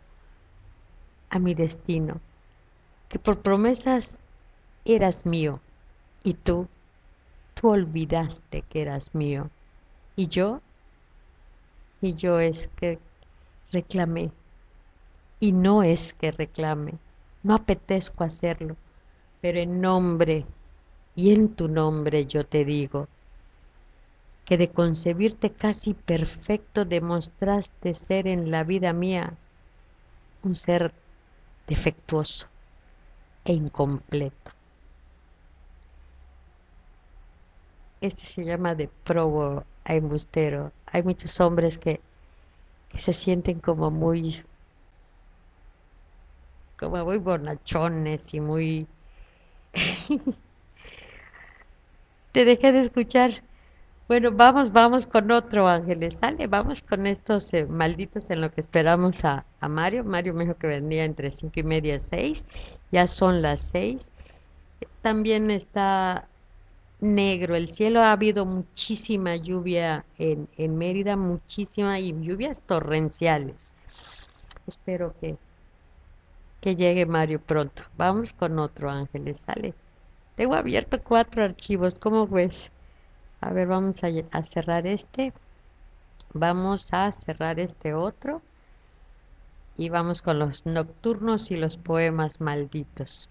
a mi destino, que por promesas eras mío, y tú, tú olvidaste que eras mío, y yo, y yo es que reclamé, y no es que reclame, no apetezco hacerlo, pero en nombre y en tu nombre yo te digo, que de concebirte casi perfecto demostraste ser en la vida mía un ser defectuoso e incompleto. Este se llama De probo a embustero. Hay muchos hombres que, que se sienten como muy, como muy bonachones y muy... Te dejé de escuchar. Bueno, vamos, vamos con otro, Ángeles. Sale, vamos con estos eh, malditos en lo que esperamos a, a Mario. Mario me dijo que venía entre cinco y media y seis. Ya son las seis. También está negro el cielo. Ha habido muchísima lluvia en, en Mérida, muchísima, y lluvias torrenciales. Espero que, que llegue Mario pronto. Vamos con otro, Ángeles. Sale. Tengo abierto cuatro archivos. ¿Cómo ves? A ver, vamos a, a cerrar este, vamos a cerrar este otro y vamos con los nocturnos y los poemas malditos.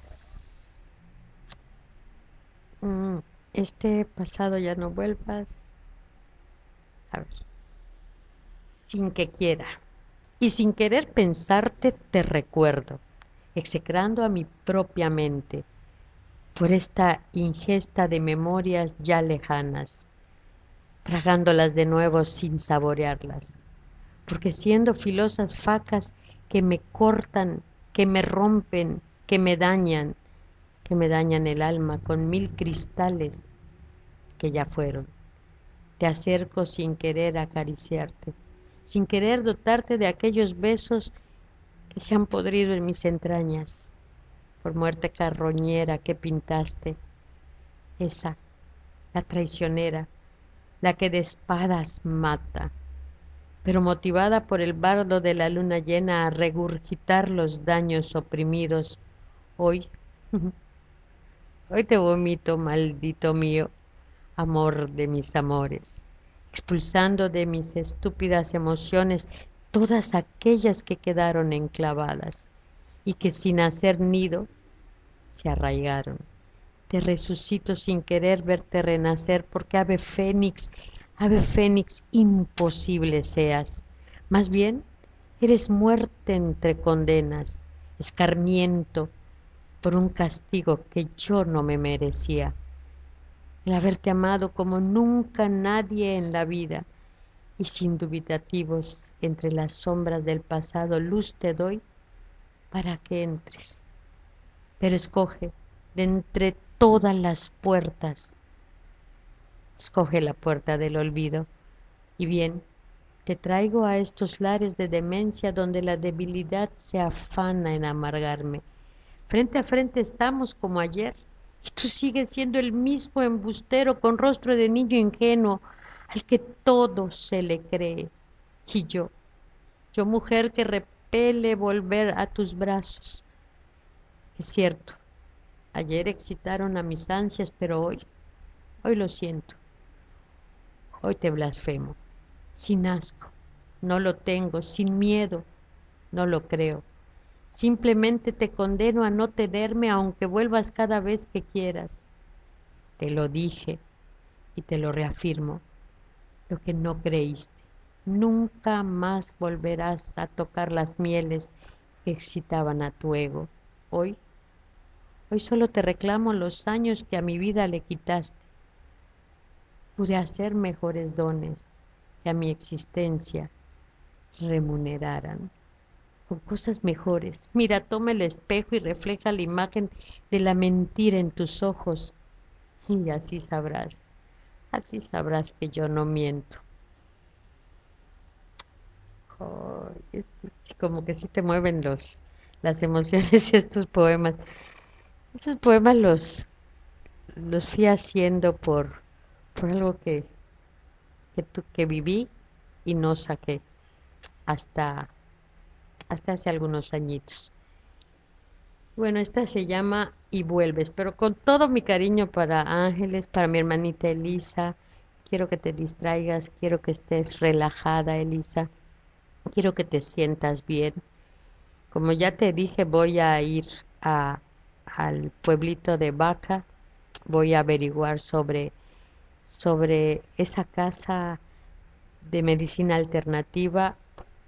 Mm, este pasado ya no vuelvas. A ver. Sin que quiera y sin querer pensarte te recuerdo, execrando a mi propia mente por esta ingesta de memorias ya lejanas, tragándolas de nuevo sin saborearlas, porque siendo filosas facas que me cortan, que me rompen, que me dañan, que me dañan el alma con mil cristales que ya fueron, te acerco sin querer acariciarte, sin querer dotarte de aquellos besos que se han podrido en mis entrañas, por muerte carroñera que pintaste, esa, la traicionera, la que de espadas mata, pero motivada por el bardo de la luna llena a regurgitar los daños oprimidos, hoy, Hoy te vomito, maldito mío, amor de mis amores, expulsando de mis estúpidas emociones todas aquellas que quedaron enclavadas y que sin hacer nido se arraigaron. Te resucito sin querer verte renacer, porque ave fénix, ave fénix imposible seas. Más bien, eres muerte entre condenas, escarmiento por un castigo que yo no me merecía. El haberte amado como nunca nadie en la vida, y sin dubitativos entre las sombras del pasado luz te doy para que entres. Pero escoge de entre todas las puertas, escoge la puerta del olvido, y bien, te traigo a estos lares de demencia donde la debilidad se afana en amargarme. Frente a frente estamos como ayer, y tú sigues siendo el mismo embustero con rostro de niño ingenuo al que todo se le cree. Y yo, yo mujer que repele volver a tus brazos. Es cierto, ayer excitaron a mis ansias, pero hoy, hoy lo siento, hoy te blasfemo, sin asco, no lo tengo, sin miedo, no lo creo. Simplemente te condeno a no tenerme aunque vuelvas cada vez que quieras. Te lo dije y te lo reafirmo, lo que no creíste. Nunca más volverás a tocar las mieles que excitaban a tu ego. Hoy, hoy solo te reclamo los años que a mi vida le quitaste. Pude hacer mejores dones que a mi existencia remuneraran con cosas mejores. Mira, toma el espejo y refleja la imagen de la mentira en tus ojos, y así sabrás, así sabrás que yo no miento. Oh, es, como que sí te mueven los, las emociones estos poemas. Estos poemas los, los fui haciendo por, por algo que, que, tu, que viví y no saqué hasta, hasta hace algunos añitos. Bueno, esta se llama Y vuelves, pero con todo mi cariño para Ángeles, para mi hermanita Elisa. Quiero que te distraigas, quiero que estés relajada, Elisa. Quiero que te sientas bien. Como ya te dije, voy a ir a, al pueblito de Vaca. Voy a averiguar sobre, sobre esa casa de medicina alternativa.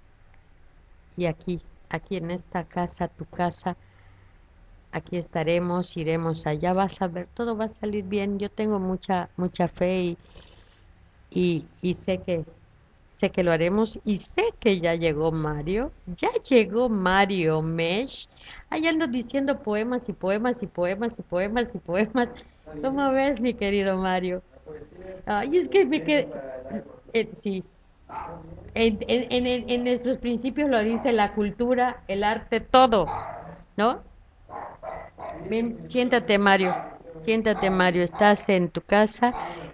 Y aquí, aquí en esta casa, tu casa, aquí estaremos, iremos allá, vas a ver, todo va a salir bien. Yo tengo mucha, mucha fe y, y, y sé que, sé que lo haremos y sé que ya llegó Mario, ya llegó Mario Mesh. Ahí ando diciendo poemas y poemas y poemas y poemas y poemas. ¿Cómo ves, mi querido Mario? Ay, es que me quedé, eh, sí. En, en, en, en nuestros principios lo dice la cultura, el arte, todo, ¿no? Ven, siéntate, Mario. Siéntate, Mario. Estás en tu casa.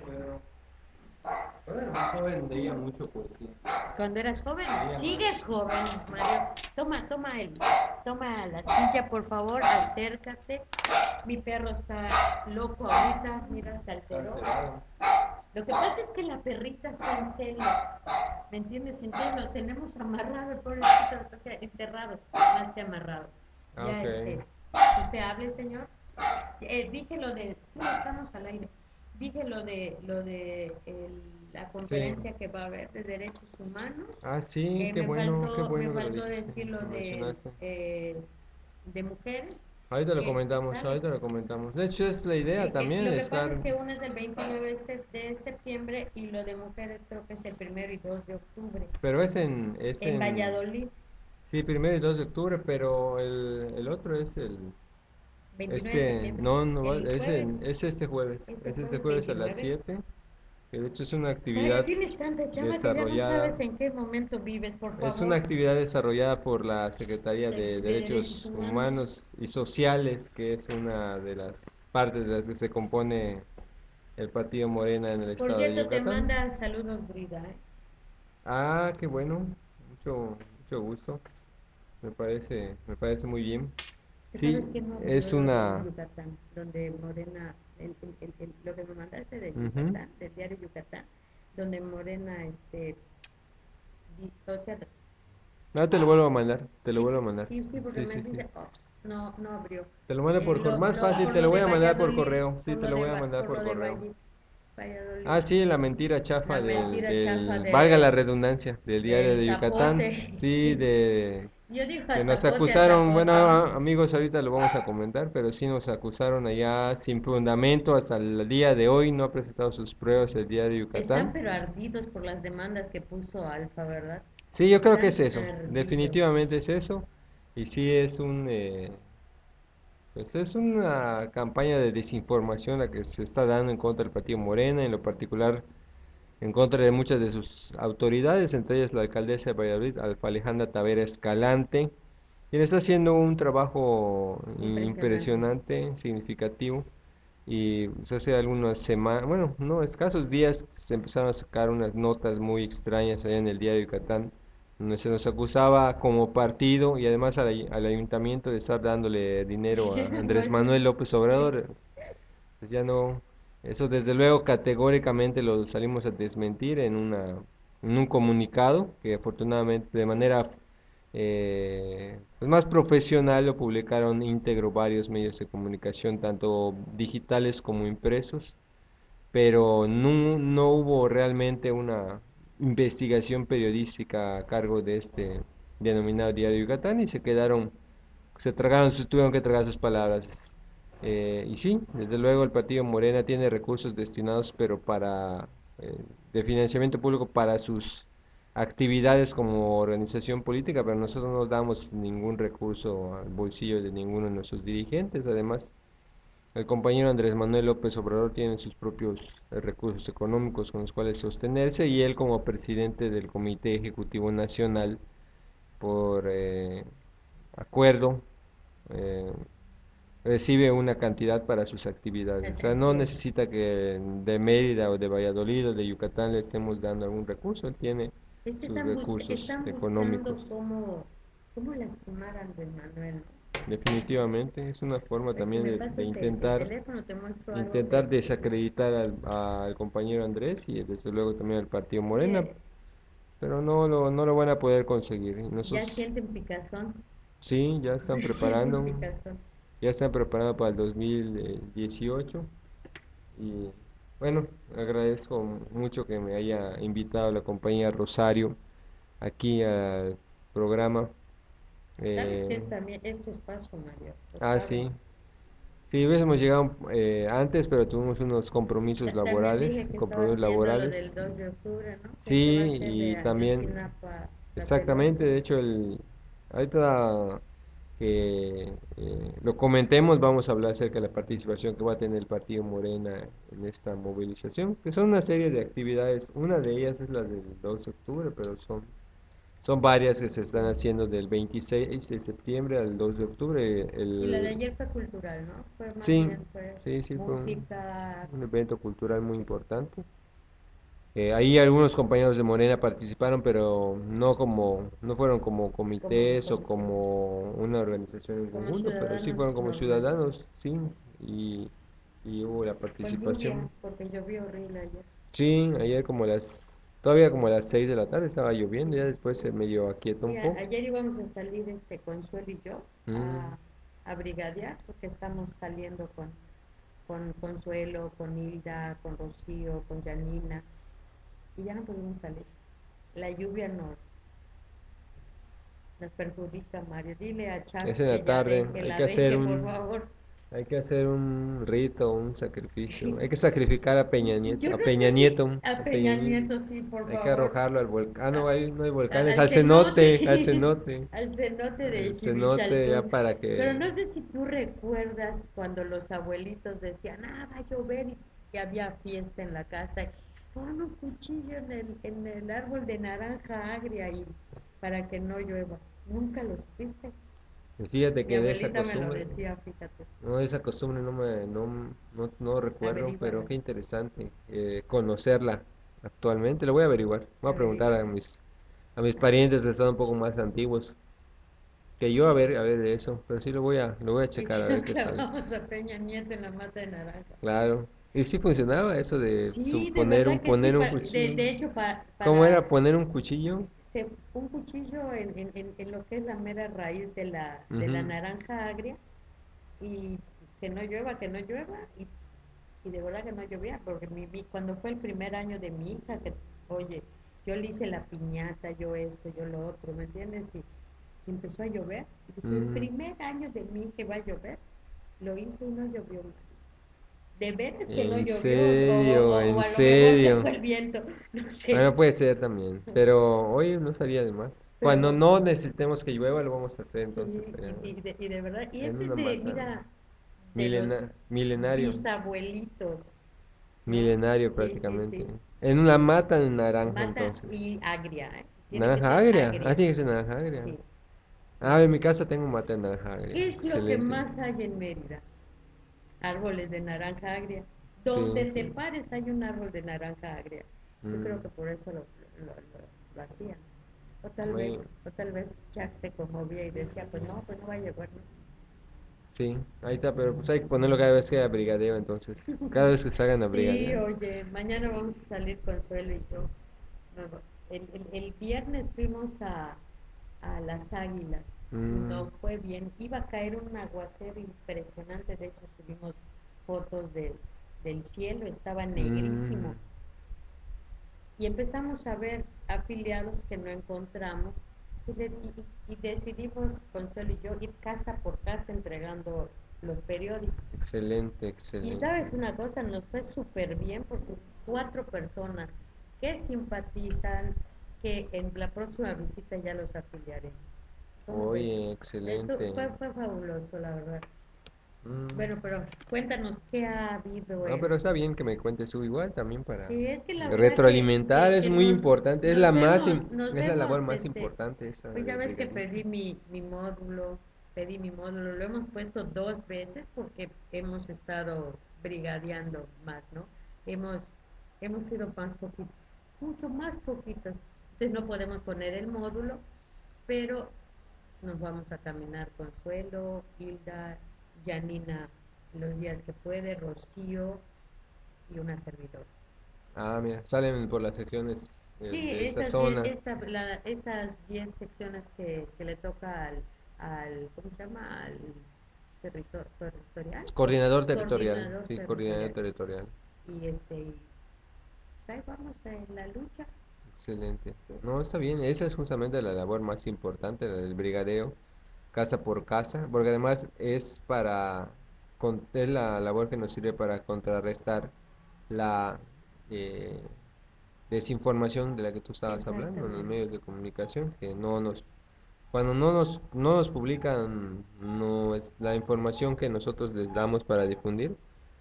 Cuando era más joven leía mucho poesía. Cuando eras joven, sigues joven, Mario. Toma, toma el, toma la silla, por favor, acércate. Mi perro está loco ahorita, mira, se alteró. Lo que pasa es que la perrita está en serio, ¿me entiendes? Entonces lo tenemos amarrado, el pobrecito, o sea, encerrado, más que amarrado. Ya, Okay. este, usted hable, señor. Eh, dije lo de, sí, estamos al aire. Dije lo de, lo de el, la conferencia Sí. que va a haber de derechos humanos. Ah, sí, Eh, qué me bueno, faltó, qué bueno me que lo faltó dijiste, decir lo lo de, mencionaste. eh, de mujeres. Ahorita lo que comentamos, sale. ahorita lo comentamos. De hecho, es la idea Eh, que también lo que estar... pasa es que uno es el veintinueve de sep- de septiembre y lo de mujeres creo que es el primero y dos de octubre Pero es en... Es en en... Valladolid. Sí, primero y dos de octubre, pero el, el otro es el... veintinueve de Este, septiembre. no, no, va- El es, jueves. en, es este jueves, Este es este jueves jueves a las veintinueve. siete, que de hecho es una Vaya, actividad tienes tanta chamba que ya no desarrollada, sabes en qué momento vives, por es una favor. actividad desarrollada por la Secretaría De, de de derechos Derechos humanos. Humanos y Sociales, que es una de las partes de las que se compone el Partido Morena en el Por estado de cierto, te Yucatán. manda saludos Brida, ¿eh? Ah, qué bueno, mucho, mucho gusto, me parece, me parece muy bien. Que Sí, ¿sabes qué no abrió es lo de una... Yucatán? Donde Morena, el, el, el, el- lo que me mandaste de Ujú. Yucatán, del diario Yucatán, donde Morena, este, dis- o sea, Ah, te lo vuelvo a mandar, te lo sí, vuelvo a mandar. sí, sí, porque Sí, me sí, sí. dice, "Ops, no, no abrió. Te lo mando Eh, por correo. lo, Más lo, fácil, por te lo lo de voy a mandar por Valladolid, correo. Sí, por te lo lo de, voy a Va- mandar por por lo de correo. Valle- Valladolid, Ah, sí, la mentira chafa la del, mentira chafa del, valga la de, redundancia, del diario del de Yucatán. zapote. Sí, de Yo digo que a nos zapote, a acusaron, bueno, zapote. a- amigos, ahorita lo vamos a comentar, pero sí nos acusaron allá sin fundamento. Hasta el día de hoy no ha presentado sus pruebas el diario de Están Yucatán. pero ardidos por las demandas que puso Alfa, ¿verdad? Sí, yo creo que Están es eso, ardidos. definitivamente es eso. Y sí es un, eh, pues es una campaña de desinformación la que se está dando en contra del partido Morena, en lo particular en contra de muchas de sus autoridades, entre ellas la alcaldesa de Valladolid, Alfa Alejandra Tavera Escalante, quien está haciendo un trabajo Impresionante. impresionante, significativo, y pues, hace algunas semanas, bueno, no, escasos días se empezaron a sacar unas notas muy extrañas allá en el diario Yucatán, donde se nos acusaba como partido y además al, ay- al ayuntamiento de estar dándole dinero a Andrés Manuel López Obrador. Pues ya no, eso desde luego categóricamente lo salimos a desmentir en una, en un comunicado que afortunadamente de manera eh, pues más profesional lo publicaron íntegro varios medios de comunicación, tanto digitales como impresos, pero no, no hubo realmente una investigación periodística a cargo de este denominado Diario Yucatán y se quedaron, se tragaron, se tuvieron que tragar sus palabras. Eh, y sí, desde luego el partido Morena tiene recursos destinados, pero para eh, de financiamiento público para sus actividades como organización política, pero nosotros no damos ningún recurso al bolsillo de ninguno de nuestros dirigentes. Además, el compañero Andrés Manuel López Obrador tiene sus propios eh, recursos económicos con los cuales sostenerse y él como presidente del Comité Ejecutivo Nacional por eh, acuerdo eh, recibe una cantidad para sus actividades. O sea, no Así es. necesita que de Mérida o de Valladolid o de Yucatán le estemos dando algún recurso, él tiene Es que sus están, bus- recursos están buscando económicos. cómo, cómo lastimar a Andrés Manuel, ¿no? Definitivamente es una forma Eh, Si también me de, de pasas el, el intentar teléfono, te muestro algo intentar que, desacreditar al, al compañero Andrés y desde luego también al partido sí, Morena, eh, pero no lo, no lo van a poder conseguir. Y ya nosotros sienten picazón, sí, ya están ya sienten preparando, picazón. ya están preparando para el dos mil dieciocho. Y bueno, agradezco mucho que me haya invitado la compañía Rosario aquí al programa. ¿Sabes qué Eh, es también? Es tu espacio, Mario, lo ah, sabes. sí. Sí, hubiésemos llegado eh, antes, pero tuvimos unos compromisos Ta- También laborales, dije que estabas compromisos viendo lo del laborales. dos de octubre, ¿no? Que se va a Sí, hacer de y también, Ayotzinapa exactamente, Tlatelolco. de hecho, el, ahorita que eh, lo comentemos, vamos a hablar acerca de la participación que va a tener el partido Morena en esta movilización, que son una serie de actividades, una de ellas es la del dos de octubre, pero son, son varias que se están haciendo del veintiséis de septiembre al dos de octubre. Y la de El, ayer fue cultural, ¿no? Fue más sí, bien, fue sí, sí, fue un, música. un evento cultural muy importante. Eh, ahí algunos compañeros de Morena participaron, pero no como, no fueron como Como comités o comisiones, como una organización en como conjunto, pero sí fueron ciudadanos como normales. ciudadanos, sí, y, y hubo la Con lluvia, participación. porque llovió horrible ayer. Sí, ayer como las, todavía como a las seis de la tarde estaba lloviendo, ya después se medio aquietó Sí, un a- poco. ayer íbamos a salir este Consuelo y yo Mm, a, a brigadear, porque estamos saliendo con, con Consuelo, con Hilda, con Rocío, con Janina, y ya no pudimos salir. La lluvia nos, nos perjudica, Mario. Dile a es Chuck en la que ya tarde, de, que hay la que hacer deje, por un, favor. hay que hacer un rito, un sacrificio, hay que sacrificar a Peña Nieto, Yo a no Peña sé si Nieto, a a Peña Peña Nieto. Nieto, sí, por Hay que favor. arrojarlo al volcán. Ah, no, A- hay, no hay a- volcanes. al Al cenote, al cenote, cenote. al cenote de Al cenote ya Chivichaltún. para Pero que... no sé si tú recuerdas cuando los abuelitos decían, ah, va a llover y que había fiesta en la casa. Y pon un cuchillo en el, en el árbol de naranja agria y para que no llueva. Nunca los viste. Fíjate Mi que de esa abuelita me lo costumbre, decía, fíjate. no, de esa costumbre no me, no, no, no recuerdo, pero Averíguala, qué interesante eh, conocerla actualmente. Lo voy a averiguar. Voy a preguntar a averíguala. mis, a mis parientes que son un poco más antiguos. Que yo a ver, a ver de eso, pero sí lo voy a, lo voy a Y checar a si ver no qué tal. clavamos a Peña Nieto en la mata de naranja. Claro. Y sí funcionaba eso de su- Sí, de poner un, verdad que sí. poner un pa- De, cuchillo. de hecho, pa- ¿Cómo para era poner un cuchillo? se- un cuchillo en, en, en, en lo que es la mera raíz de la, de la Ujú. naranja agria y que no llueva, que no llueva y, y de verdad que no llovía porque mi, mi- cuando fue el primer año de mi hija, que oye, yo le hice la piñata, yo esto, yo lo otro, ¿me entiendes? Y, y empezó a llover. Y dije, el Mm, primer año de mí que va a llover, lo hice y no llovió más. De veras que no en llovió, o, o, serio, o- o en a lo mejor se fue serio. el viento, no sé. Bueno, puede ser también, pero hoy no estaría de más. Cuando Pero no necesitemos que llueva, lo vamos a hacer sí, entonces allá y, y de, y de verdad, y en ese es una de, mata mira, de los milena- milenario, bisabuelitos, ¿no? milenario Sí, sí, prácticamente. sí. En una mata de naranja Mata entonces. y agria, ¿eh? Tiene que Naranja ser agria, ah, agria, tiene que ser naranja agria. sí, Ah, sí. en mi casa tengo mata de naranja agria, ¿Qué es lo que excelente. más hay en Mérida? Árboles de naranja agria. Sí, Donde te sí. pares hay un árbol de naranja agria. Yo Mm, creo que por eso lo, lo, lo- lo hacían. O tal oye, vez, o tal vez Jack se conmovía y decía, pues no, pues no va a llevar, ¿no? sí, ahí está, pero pues hay que ponerlo cada vez que haya brigadeo, entonces. Cada vez que salgan a Sí, brigadear. oye, mañana vamos a salir Consuelo y yo. Nos El, el, el viernes fuimos a, a Las Águilas y Mm, no fue bien. Iba a caer un aguacero impresionante, de hecho subimos fotos del, del cielo, estaba mm. negrísimo. Y empezamos a ver afiliados que no encontramos y, de- y- y decidimos, Consuelo y yo, ir casa por casa entregando los periódicos. Excelente, Y excelente. sabes una cosa, nos fue súper bien porque cuatro personas que simpatizan, que en la próxima visita ya los afiliaremos. ¿Cómo ves? Oye, Esto excelente. fue, fue fabuloso, la verdad. Mm. Bueno, pero cuéntanos qué ha habido No, en... pero está bien que me cuentes tú igual también para Sí, es que la verdad que, retroalimentar, que, es que muy nos, importante, es la nos más, hemos, im- nos es la hemos, labor más este, importante esa pues ya de ves que pedí brigadista. mi, mi módulo, pedí mi módulo, lo hemos puesto dos veces porque hemos estado brigadeando más, ¿no? Hemos, hemos sido más poquitos, mucho más poquitos. Entonces no podemos poner el módulo, pero nos vamos a caminar Consuelo, Hilda, Janina los días que puede, Rocío y una servidora. Ah, mira, salen por las secciones eh, Sí, de esta estas diez, zona. esta, la, estas diez secciones que, que le toca al, al, ¿cómo se llama? Al territor- territorial, co- Coordinador territorial, coordinador sí, coordinador territorial. territorial. Y este, y, pues ahí vamos en la lucha. Excelente. No, está bien, esa es justamente la labor más importante, la del brigadeo, casa por casa, porque además es para, con- es la labor que nos sirve para contrarrestar la eh, desinformación de la que tú estabas hablando en los Exactamente. medios de comunicación, que no nos, cuando no nos, no nos publican no es la información que nosotros les damos para difundir,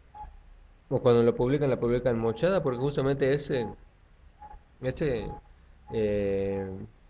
o cuando lo publican, la publican mochada, porque justamente ese, ese eh,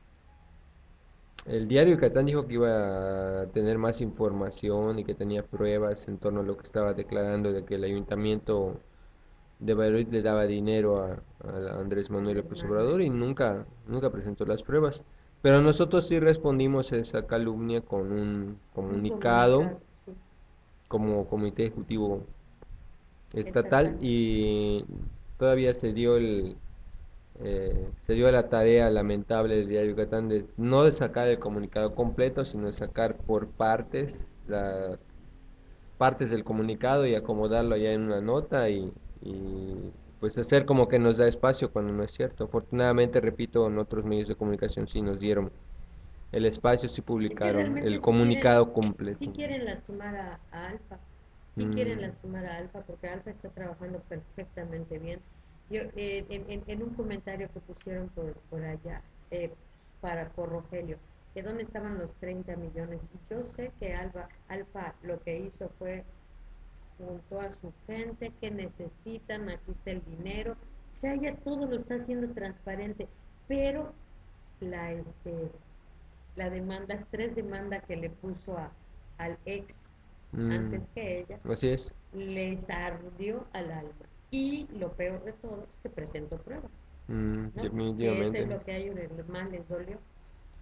el diario Yucatán dijo que iba a tener más información y que tenía pruebas en torno a lo que estaba declarando de que el ayuntamiento de Valladolid le daba dinero a, a Andrés Manuel Andrés López Manuel. Obrador y nunca, nunca presentó las pruebas. Pero nosotros sí respondimos a esa calumnia con un Un comunicado comunicado, sí, como Comité Ejecutivo Estatal estatal. y todavía se dio el, eh, se dio a la tarea lamentable del diario Yucatán de no de sacar el comunicado completo, sino de sacar por partes la, partes del comunicado y acomodarlo ya en una nota y, y, pues hacer como que nos da espacio cuando no es cierto. Afortunadamente, repito, en otros medios de comunicación sí nos dieron el espacio, sí Es que publicaron realmente el si quieren, comunicado si completo. quieren lastimar a, a Alfa, si quieren Mm, lastimar a Alfa, porque Alfa está trabajando perfectamente bien. Yo, eh, en, en, en un comentario que pusieron por, por allá, eh, para por Rogelio, que dónde estaban los treinta millones. Y yo sé que Alfa, Alfa lo que hizo fue juntó a su gente, que necesitan, aquí está el dinero. O sea, ella todo lo está haciendo transparente, pero la este la demanda, las tres demandas que le puso a, al ex mm, antes que ella, así es. les ardió al alma. Y lo peor de todo es que presentó pruebas, Mm, ¿no? Que eso es definitivamente. lo que a ellos les- más les dolió.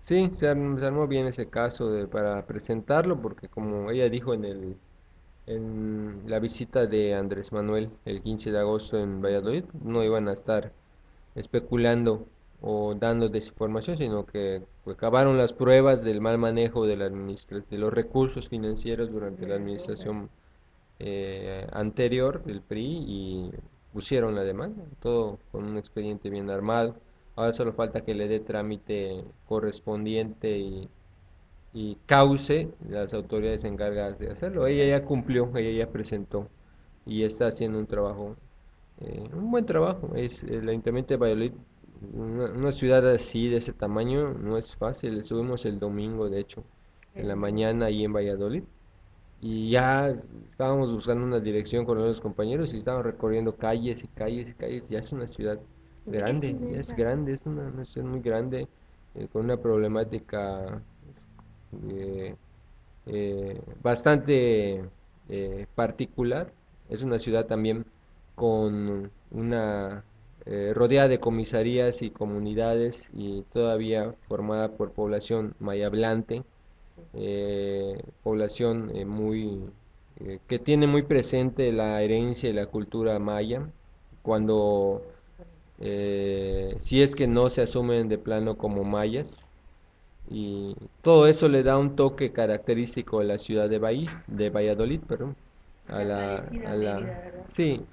Sí, se arm- se armó bien ese caso de- para presentarlo, porque como ella dijo en el, en la visita de Andrés Manuel el quince de agosto en Valladolid, no iban a estar especulando o dando desinformación, sino que pues, acabaron las pruebas del mal manejo de la administra- de los recursos financieros durante la administración eh, anterior del P R I y pusieron la demanda, todo con un expediente bien armado. Ahora solo falta que le dé trámite correspondiente y, y cauce las autoridades encargadas de hacerlo. Ella ya cumplió, ella ya presentó y está haciendo un trabajo, eh, un buen trabajo. Es el Ayuntamiento de Valladolid, una, una ciudad así de ese tamaño no es fácil. Estuvimos el domingo, de hecho, en la mañana ahí en Valladolid y ya estábamos buscando una dirección con los compañeros y estábamos recorriendo calles y calles y calles. Ya es una ciudad grande, ya es grande, es una, una ciudad muy grande, eh, con una problemática eh, eh, bastante eh, particular. Es una ciudad también con una eh, rodeada de comisarías y comunidades y todavía formada por población mayablante, eh, población eh, muy eh, que tiene muy presente la herencia y la cultura maya, cuando eh, si es que no se asumen de plano como mayas, y todo eso le da un toque característico a la ciudad de Bahí, de Valladolid, perdón, a la, a la, sí,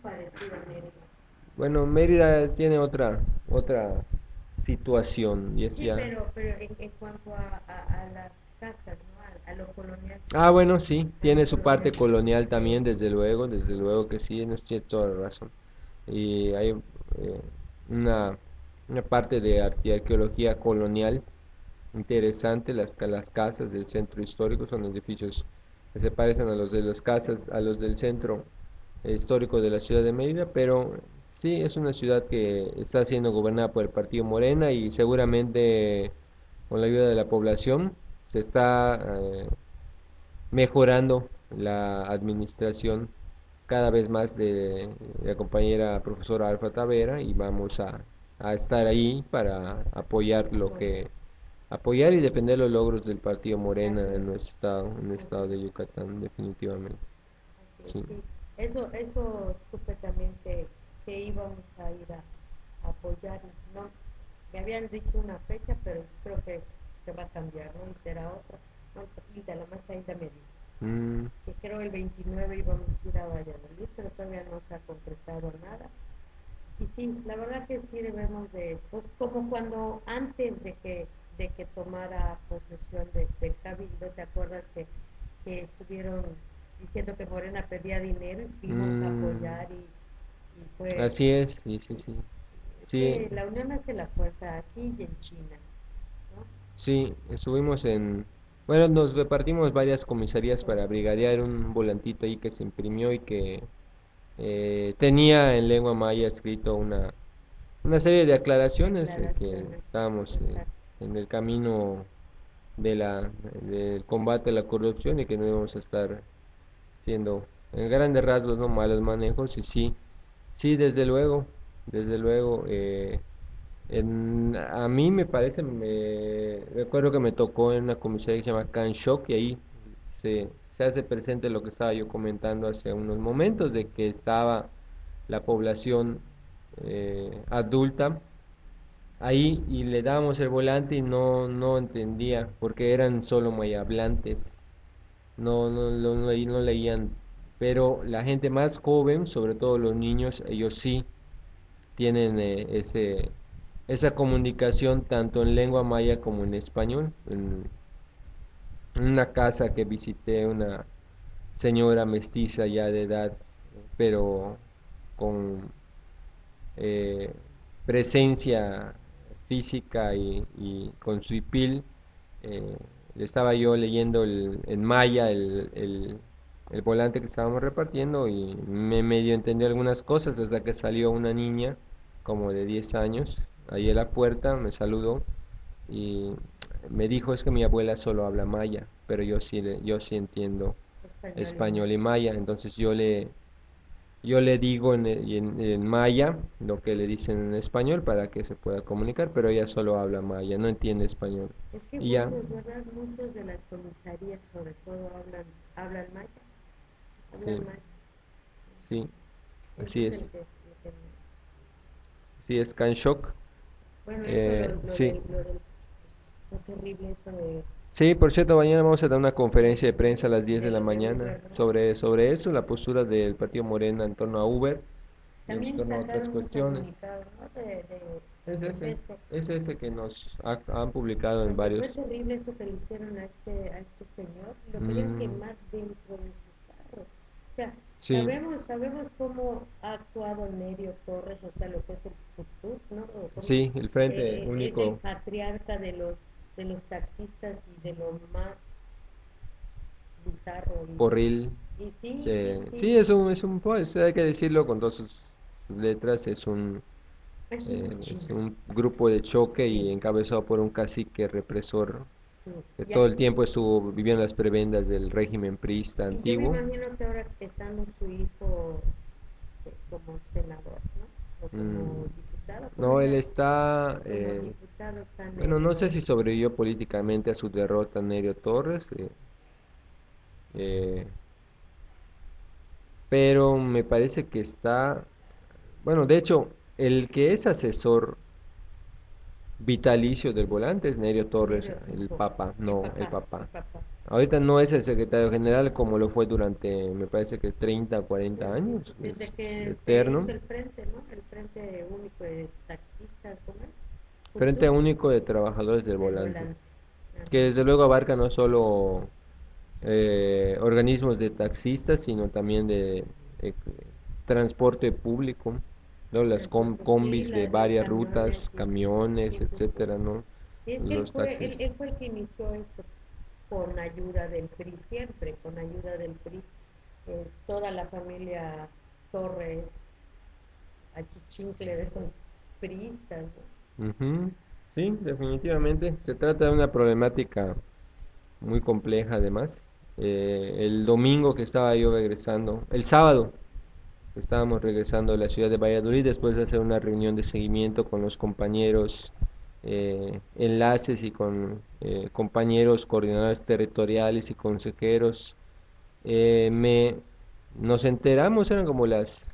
bueno, Mérida tiene otra, otra situación y es Sí, ya. pero, pero en, en cuanto a, a, a las casas, ¿no? A, a lo colonial, Ah, bueno, sí, a lo tiene su parte colonial. colonial Eh, también, desde luego, desde luego que sí, no tiene toda la razón. Y hay eh, una, una parte de arque- arqueología colonial interesante. Las, ca- las casas del centro histórico son edificios que se parecen a los de las casas, a los del centro eh, histórico de la ciudad de Mérida, pero sí, es una ciudad que está siendo gobernada por el partido Morena y seguramente con la ayuda de la población se está eh, mejorando la administración cada vez más de la compañera profesora Alfa Tavera y vamos a, a estar ahí para apoyar lo que apoyar y defender los logros del partido Morena en nuestro estado, en el estado de Yucatán, definitivamente. así Sí. es, sí. Eso, eso supe también que, que íbamos a ir a, a apoyarnos, ¿no? Me habían dicho una fecha, pero creo que se va a cambiar, ¿no? Y será otra. No, Hilda, la maestra Hilda me dijo Mm, que creo el veintinueve íbamos a ir a Valladolid, pero todavía no se ha concretado nada. Y sí, la verdad que sí debemos de, pues, como cuando antes de que de que tomara posesión de, del cabildo, ¿te acuerdas que, que estuvieron diciendo que Morena pedía dinero y fuimos a mm, apoyar y, y fue, así es, sí, sí, sí. es Sí, que la unión hace la fuerza aquí y en China, ¿no? sí, estuvimos en, bueno, nos repartimos varias comisarías para brigadear un volantito ahí que se imprimió y que eh, tenía en lengua maya escrito una, una serie de aclaraciones, eh, que Declaraciones, estábamos eh, exacto. en el camino de la, del combate a la corrupción y que no íbamos a estar siendo en grandes rasgos no malos manejos y sí, sí, desde luego, desde luego, eh, en, a mí me parece, me recuerdo que me tocó en una comisaría que se llama Can Shock y ahí se, se hace presente lo que estaba yo comentando hace unos momentos, de que estaba la población eh, adulta ahí y le dábamos el volante y no, no entendía porque eran solo mayablantes, no, no, no, no leí- no leían, pero la gente más joven, sobre todo los niños, ellos sí tienen eh, ese, esa comunicación tanto en lengua maya como en español. En, en una casa que visité, una señora mestiza ya de edad, pero con eh, presencia física y, y con su hipil, eh, le estaba yo leyendo el, en maya el, el, el volante que estábamos repartiendo y me medio entendió algunas cosas hasta que salió una niña como de diez años ahí a la puerta, me saludó y me dijo es que mi abuela solo habla maya, pero yo sí, le- yo sí entiendo Español y español más. y maya, entonces yo le yo le digo en, en, en maya lo que le dicen en español para que se pueda comunicar, pero ella solo habla maya, no entiende español. Es que Y ya, muchos, ¿verdad? Muchos de las comisarías, sobre todo, hablan, hablan maya, sí, hablan maya. sí, Eso así es es, el que, el que- sí es Kanshok. bueno, eso lo, Eh, lo sí, del, lo del, es terrible eso de, sí, por cierto, mañana vamos a dar una conferencia de prensa a las diez de de la lo de mañana Uber, ¿no? sobre, sobre eso, la postura del Partido Morena en torno a Uber y en También torno a otras sacaron un cuestiones. comunicado, ¿no? De, de, de Es ese, protesto, es ese que nos ha- han publicado en porque varios. fue terrible eso que le hicieron a este, a este señor, lo querían Mm, quemar dentro de su carro. O sea, sí, sabemos, sabemos cómo ha actuado Nerio Torres, o sea, lo que es el futuro, ¿no? O cómo, sí, el Frente eh, es el Único patriarca de los, de los taxistas y de lo más bizarro. Porril. Y, y sí, sí, que- sí, sí, es un, es un, pues, hay que decirlo con todas sus letras, es un, es un eh, es cochino. un grupo de choque y Sí, encabezado por un cacique represor sí. que Ya, todo el tiempo estuvo viviendo las prebendas del régimen priista y yo me antiguo. imagino que ahora estando su hijo eh, como senador, ¿no? O como Mm, diputado, ¿cómo no, él era? está, Como eh, diputado está bueno, no sé Nerio. si sobrevivió políticamente a su derrota Nerio Torres, eh, eh, pero me parece que está, bueno, de hecho, el que es asesor vitalicio del volante es Nerio Torres, Nerio, el hijo, papa, el no, el papá, el papá. papá. Ahorita no es el secretario general como lo fue durante, me parece que treinta, cuarenta años, Desde es que se eterno. hizo el frente, ¿no? El frente único de taxistas, ¿cómo es? Frente Jutuk, Único de Trabajadores del del Volante, volante. que Ajá. desde luego abarca no solo eh, organismos de taxistas, sino también de eh, transporte público, ¿no? Las com- Transporte, sí, combis de la de varias camiones, rutas, sí, camiones, sí, sí, sí. etcétera, ¿no? Y es que él Los fue, taxis. él, él fue el que inició esto con ayuda del P R I, siempre con ayuda del P R I. Eh, toda la familia Torres, Achichincle de esos priistas, ¿no? Ujú. Sí, definitivamente. Se trata de una problemática muy compleja además. Eh, el domingo que estaba yo regresando, el sábado estábamos regresando a la ciudad de Valladolid después de hacer una reunión de seguimiento con los compañeros eh, enlaces y con eh, compañeros coordinadores territoriales y consejeros. Eh, me, nos enteramos, eran como las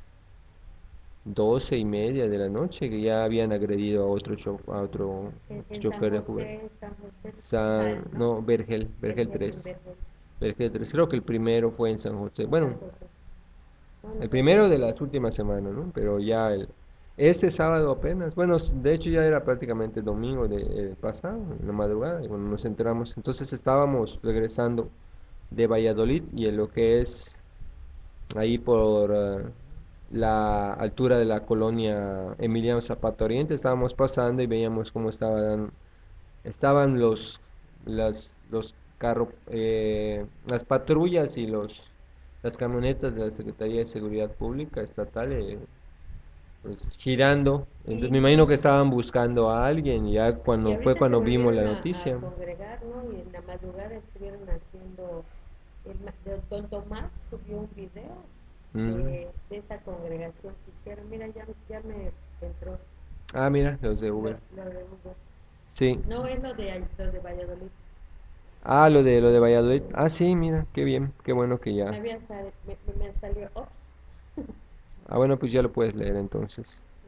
doce y media de la noche, que ya habían agredido a otro, chof- a otro En, en San chofer de Uber. José, San José, San, Sal, ¿no? no, Vergel, Vergel Vergel, en tres Vergel, Vergel tres creo que el primero fue en San José. en San Bueno, José. No, no el sabía. primero de las últimas semanas, ¿no? Pero ya el, este sábado apenas, bueno, s- de hecho ya era prácticamente el domingo de, eh, pasado, en la madrugada, y bueno, nos enteramos. Entonces estábamos regresando de Valladolid y en lo que es ahí por eh, la altura de la colonia Emiliano Zapata Oriente, estábamos pasando y veíamos cómo estaban, estaban los, las, los carros, eh, las patrullas y los, las camionetas de la Secretaría de Seguridad Pública Estatal, eh, pues, girando. Entonces me Sí, imagino que estaban buscando a alguien, y ya y cuando fue ahorita se cuando vimos la volvieron a, a noticia. congregar, ¿no? Y en la madrugada estuvieron haciendo, el, ma- de- don Tomás subió un video Mm. de, de esa congregación que hicieron. Mira, ya, ya me entró Ah, mira, los de lo, Uber. lo de Hugo. Sí. No es lo de, ahí- lo de Valladolid. Ah, lo de lo de Valladolid. Ah, sí, mira, qué bien, qué bueno que Me ya. había sal- me, me me salió, ops. Ah, bueno, pues ya lo puedes leer entonces.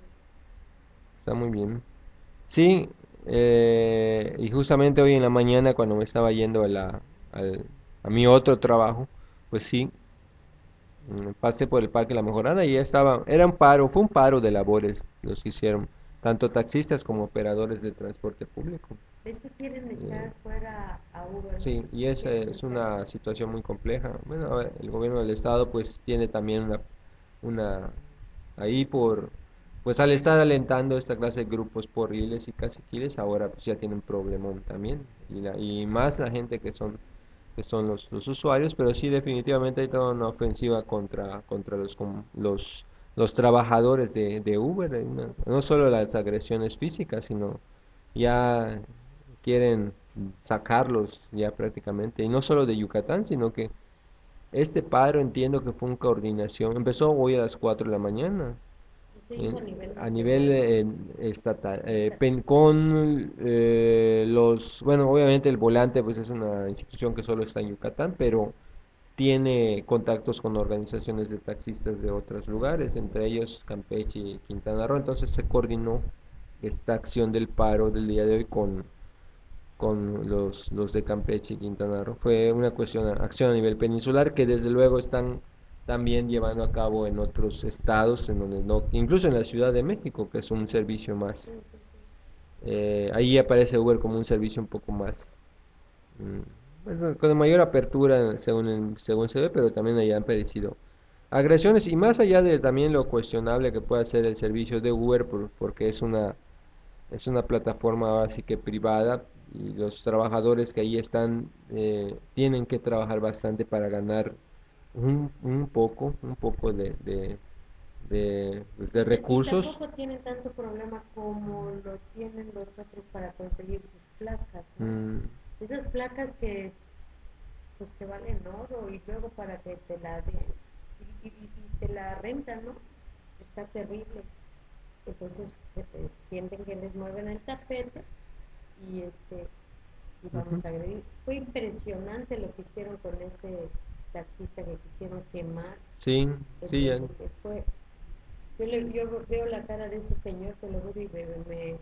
Está muy bien. Sí, eh, y justamente hoy en la mañana cuando me estaba yendo a la, al- a mi otro trabajo, pues sí, mm, pasé por el Parque La Mejorada y ya estaba, era un paro, fue un paro de labores los que hicieron, tanto taxistas como operadores de transporte público. Es que quieren Eh, echar fuera a Uber, ¿no? sí, y esa Quieren es echar. una situación muy compleja. Bueno, a ver, el gobierno del estado pues tiene también una, una, ahí por, pues al estar alentando esta clase de grupos porriles y caciquiles, ahora pues ya tienen un problemón también, y, la, y más la gente que son, que son los, los usuarios, pero sí definitivamente hay toda una ofensiva contra, contra los, com- los, los trabajadores de, de Uber, hay una- no solo las agresiones físicas, sino ya quieren sacarlos ya prácticamente, y no solo de Yucatán, sino que Este paro entiendo que fue una coordinación, empezó hoy a las cuatro de la mañana. Se eh, hizo a nivel a nivel nacional, eh, estatal, eh, esta- pen- con eh, los, bueno, obviamente el volante pues es una institución que solo está en Yucatán, pero tiene contactos con organizaciones de taxistas de otros lugares, entre ellos Campeche y Quintana Roo, entonces se coordinó esta acción del paro del día de hoy con, con los, los de Campeche y Quintana Roo. Fue una cuestión, acción a nivel peninsular que desde luego están también llevando a cabo en otros estados, en donde no, incluso en la Ciudad de México, que es un servicio más, eh, ahí aparece Uber como un servicio un poco más, mm, bueno, con mayor apertura según, el- según se ve, pero también ahí han padecido agresiones y más allá de también lo cuestionable que pueda ser el servicio de Uber, por- porque es una es una plataforma así que privada y los trabajadores que ahí están eh, tienen que trabajar bastante para ganar un, un poco, un poco de, de, de, pues, de y, ta- y recursos. tampoco tienen tanto problema como lo tienen los otros para conseguir sus placas, ¿no? Mm, Esas placas que pues que valen oro y luego para que te la den y, y- y- y te la rentan, ¿no? Está terrible. Entonces eh, eh, sienten que les mueven el tapete y este y ujú. vamos a agredir. Fue impresionante lo que hicieron con ese taxista que quisieron quemar. Sí, sí, ya- Entonces eh, fue, yo, le, yo veo la cara de ese señor, te lo juro, y me, me,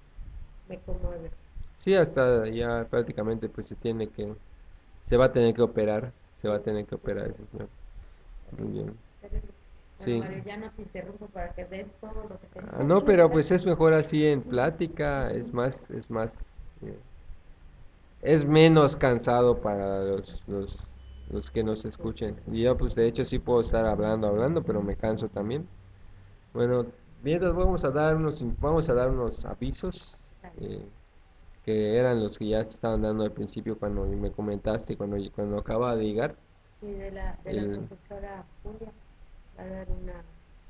me conmueve. sí, hasta ya prácticamente pues se tiene que, se va a tener que operar, se Sí, va a tener que sí, operar ese señor. Muy terrible, bien. terrible. Bueno, Sí. Mario, ya no te interrumpo para que des todo lo que Ah, tenías no, que pero dar. pues es mejor así en Sí, plática, es sí, más, es más, eh, es menos cansado para los, los, los que nos sí, sí, escuchen. sí. Y yo pues de hecho sí puedo estar hablando, hablando, pero me canso también. Bueno, mientras vamos a dar unos, in- vamos a dar unos avisos Dale. eh, que eran los que ya se estaban dando al principio cuando me comentaste, cuando, cuando acaba de llegar. Sí, de la, de la El, profesora Julia, va a dar una,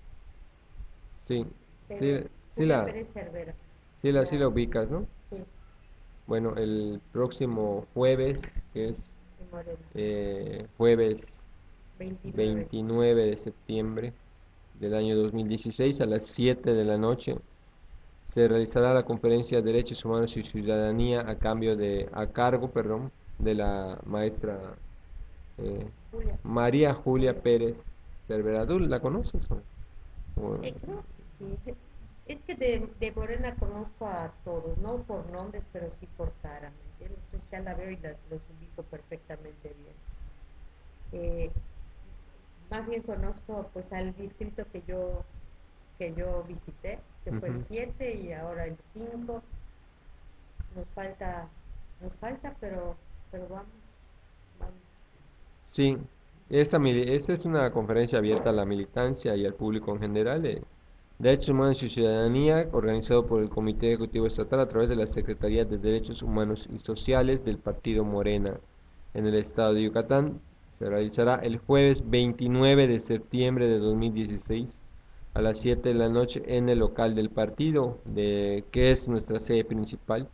sí, sí, Pérez- sí Julia la, Pérez Cervera, sí la, sí la, la ubicas, ¿no? sí, Bueno, el próximo jueves, que es de Morena, eh, jueves veintinueve. veintinueve de septiembre del año dos mil dieciséis a las siete de la noche se realizará la conferencia de Derechos Humanos y Ciudadanía a cambio de a cargo, perdón, de la maestra eh, Julia, María Julia Julia. Pérez Cervera. ¿Tú la conoces? O- o- Eh, creo que sí. Es que de, de Morena conozco a todos, no por nombres, pero sí por cara, ¿me entiendes? Entonces ya la veo y las, los ubico perfectamente bien. Eh, Más bien conozco pues al distrito que yo que yo visité, que fue el Ujú. siete y ahora el cinco. Nos falta, nos falta, pero, pero vamos, vamos. Sí, esta, mili- esta es una conferencia abierta a la militancia y al público en general de Derechos Humanos y Ciudadanía, organizado por el Comité Ejecutivo Estatal a través de la Secretaría de Derechos Humanos y Sociales del Partido Morena en el estado de Yucatán. Se realizará el jueves veintinueve de septiembre de dos mil dieciséis a las siete de la noche en el local del partido, de, que es nuestra sede principal,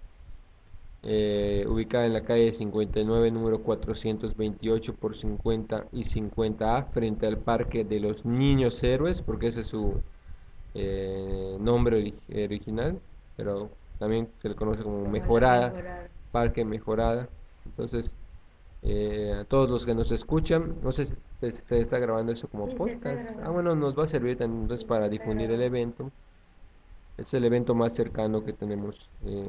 eh, ubicada en la calle cincuenta y nueve, número cuatrocientos veintiocho por cincuenta y cincuenta A, frente al Parque de los Niños Héroes, porque ese es su eh, nombre ori- original, pero también se le conoce como Como la Mejorada, mejorada. Parque Mejorada. Entonces, eh, a todos los que nos escuchan, no sé si se, se está grabando eso como Sí, se está podcast. Ah, grabando. bueno, nos va a servir también entonces Sí, se para está difundir el grabando. evento. Es el evento más cercano que tenemos. eh,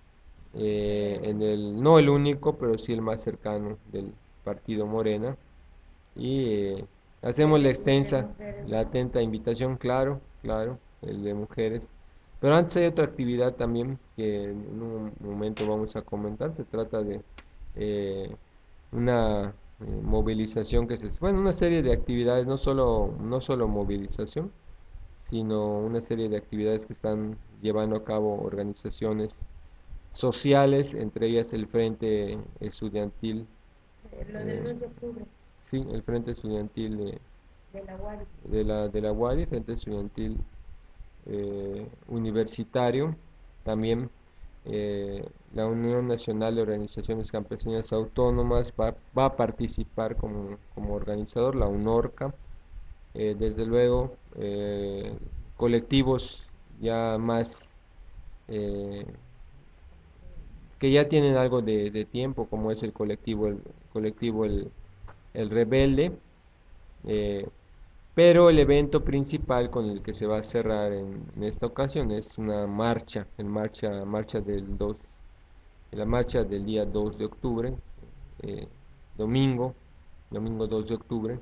eh, en el, no el único, pero sí el más cercano del partido Morena. Y eh, Y hacemos el la de, y el de extensa, mujeres, la ¿no? atenta invitación, claro, claro, el de mujeres. Pero antes hay otra actividad también que en un momento vamos a comentar. Se trata de eh, una eh, movilización que se, bueno, una serie de actividades, no solo, no solo movilización, sino una serie de actividades que están llevando a cabo organizaciones sociales, entre ellas el Frente Estudiantil, Eh, lo del eh, dos de octubre, sí, el Frente Estudiantil de, de la U A R I. de la, de la U A D I, Frente Estudiantil eh, Universitario, también eh, la Unión Nacional de Organizaciones Campesinas Autónomas va, va a participar como, como organizador, la UNORCA, eh, desde luego eh, colectivos ya más eh, que ya tienen algo de, de tiempo, como es el colectivo el colectivo el, el Rebelde, eh, pero el evento principal con el que se va a cerrar en, en esta ocasión es una marcha, en marcha, marcha del dos, la marcha del día dos de octubre, eh, domingo, domingo dos de octubre,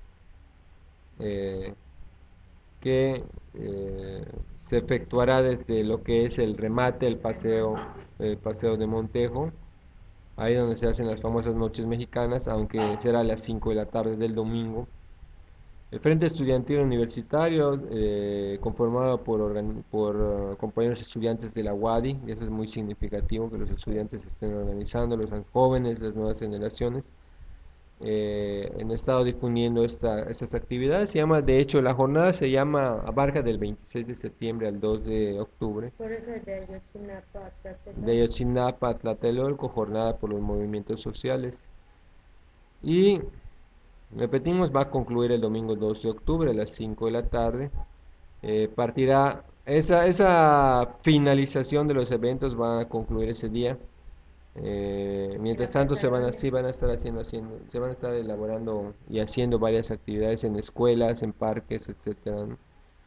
eh, que eh, se efectuará desde lo que es el remate, el paseo, el paseo de Montejo, ahí donde se hacen las famosas noches mexicanas, aunque será a las cinco de la tarde del domingo. El Frente Estudiantil Universitario, eh, conformado por, organi- por eh, compañeros estudiantes de la UADY, y eso es muy significativo que los estudiantes estén organizando, los jóvenes, las nuevas generaciones, eh, han estado difundiendo esta, estas actividades. Se llama, de hecho, la jornada se llama, abarca del veintiséis de septiembre al dos de octubre. Por eso es de Ayotzinapa a Tlatelolco. De Ayotzinapa a Tlatelolco, jornada por los movimientos sociales. Y repetimos, va a concluir el domingo dos de octubre a las cinco de la tarde. Eh, partirá, esa, esa finalización de los eventos va a concluir ese día. Eh, mientras tanto se van a, sí, van a estar haciendo, haciendo, se van a estar elaborando y haciendo varias actividades en escuelas, en parques, etcétera, ¿no?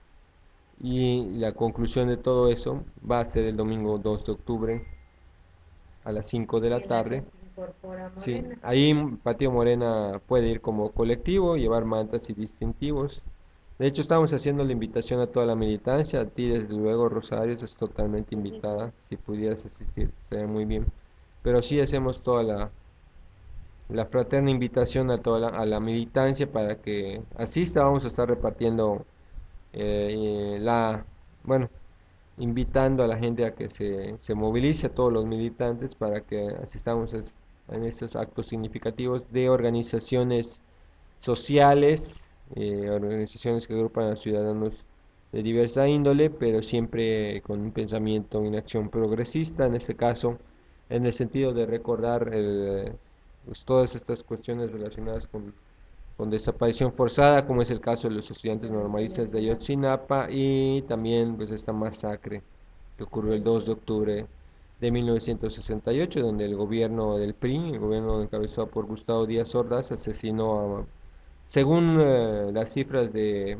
Y la conclusión de todo eso va a ser el domingo dos de octubre a las cinco de la tarde. Sí, ahí Patio Morena puede ir como colectivo, llevar mantas y distintivos. De hecho, estamos haciendo la invitación a toda la militancia, a ti desde luego, Rosario, estás totalmente invitada, si pudieras asistir, sería muy bien. Pero sí hacemos toda la, la fraterna invitación a toda la, a la militancia para que asista. Vamos a estar repartiendo eh, la, bueno, invitando a la gente a que se, se movilice, a todos los militantes, para que asistamos es- en estos actos significativos de organizaciones sociales, eh, organizaciones que agrupan a ciudadanos de diversa índole, pero siempre con un pensamiento, una acción progresista, en este caso, en el sentido de recordar el, pues, todas estas cuestiones relacionadas con, con desaparición forzada, como es el caso de los estudiantes normalistas de Ayotzinapa, y también pues esta masacre que ocurrió el dos de octubre de mil novecientos sesenta y ocho, donde el gobierno del P R I, el gobierno encabezado por Gustavo Díaz Ordaz, asesinó a, según eh, las cifras de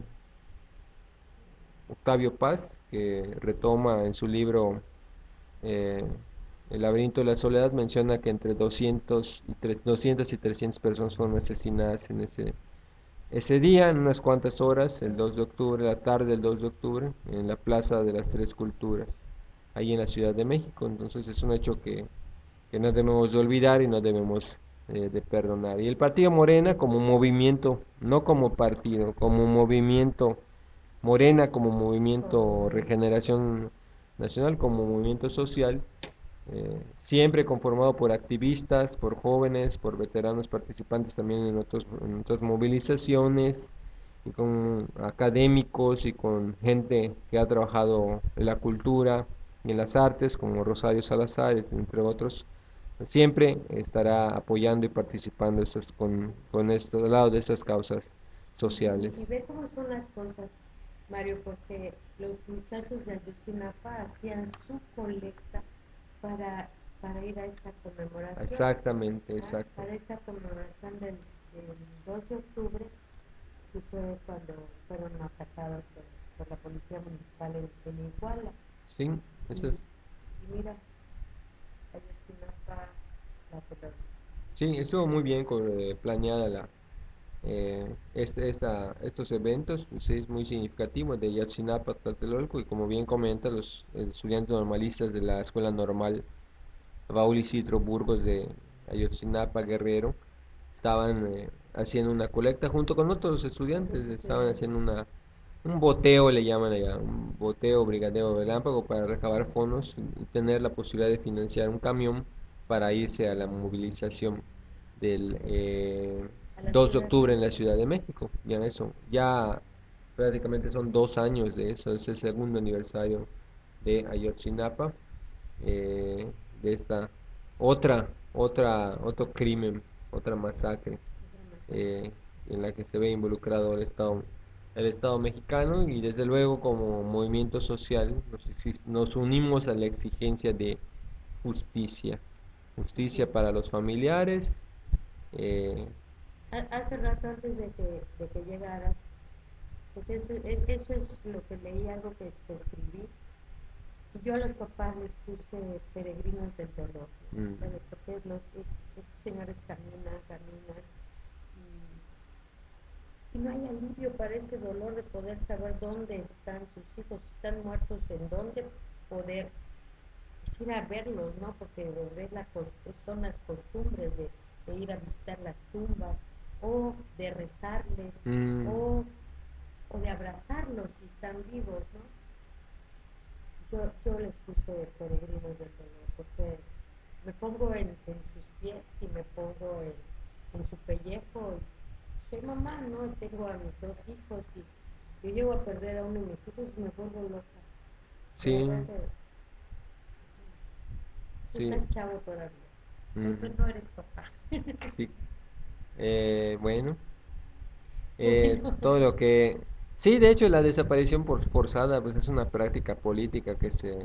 Octavio Paz, que retoma en su libro eh, El laberinto de la soledad, menciona que entre doscientos y tre- doscientas y trescientas personas fueron asesinadas en ese, ese día, en unas cuantas horas, el dos de octubre, la tarde del dos de octubre, en la Plaza de las Tres Culturas, ahí en la Ciudad de México. Entonces es un hecho que, que no debemos de olvidar y no debemos eh, de perdonar. Y el Partido Morena como movimiento, no como partido, como movimiento, Morena como movimiento Regeneración Nacional, como movimiento social, eh, siempre conformado por activistas, por jóvenes, por veteranos participantes también en, otros, en otras movilizaciones, y con académicos y con gente que ha trabajado en la cultura y en las artes, como Rosario Salazar, entre otros. Siempre estará apoyando y participando estas, con, con esto, al lado de estas causas sociales. Y ve cómo son las cosas, Mario, porque los muchachos de Ayotzinapa hacían su colecta para, para ir a esta conmemoración. Exactamente, ¿Ah? exacto. Para esta conmemoración del, del dos de octubre, que fue cuando fueron atacados por, por la policía municipal en, en Iguala. Sí, Y, eso es. y mira, Ayotzinapa, la pelota. Sí, estuvo muy bien co- eh, planeada la, eh, este, esta, estos eventos, pues, es muy significativo de Yotzinapa, Tlatelolco, y como bien comenta, los eh, estudiantes normalistas de la Escuela Normal Raúl Isidro Burgos de Ayotzinapa, Guerrero, estaban eh, haciendo una colecta junto con otros estudiantes, estaban haciendo una, un boteo, le llaman allá, un boteo brigadeo relámpago para recabar fondos y tener la posibilidad de financiar un camión para irse a la movilización del eh, dos de octubre en la Ciudad de México. Ya eso, ya prácticamente son dos años de eso, es el segundo aniversario de Ayotzinapa. eh, de esta otra, otra, otro crimen, otra masacre eh, en la que se ve involucrado el Estado, el Estado mexicano y desde luego como movimiento social nos, exi- nos unimos a la exigencia de justicia, justicia para los familiares. eh, Ha- Hace rato antes de que, de que llegaras, pues eso, e- eso es lo que leí, algo que te escribí. Y yo a los papás les puse peregrinos del dolor, mm, ¿sabes? Porque los, estos señores caminan, caminan y, y no hay alivio para ese dolor de poder saber dónde están sus hijos, si están muertos, en dónde poder pues, ir a verlos, ¿no? Porque ver la cos- son las costumbres de, de ir a visitar las tumbas o de rezarles mm, o, o de abrazarlos si están vivos, ¿no? Yo, yo les puse peregrinos del dolor porque me pongo en, en sus pies y me pongo en, en su pellejo. Y soy mamá, ¿no? Tengo a mis dos hijos y yo llego a perder a uno de mis hijos y me vuelvo loca. De sí, verdad que tú sí, estás chavo todavía. No, mm, tú no eres papá. sí. Eh, bueno, eh, Bueno, todo lo que... Sí, de hecho la desaparición por forzada pues es una práctica política que se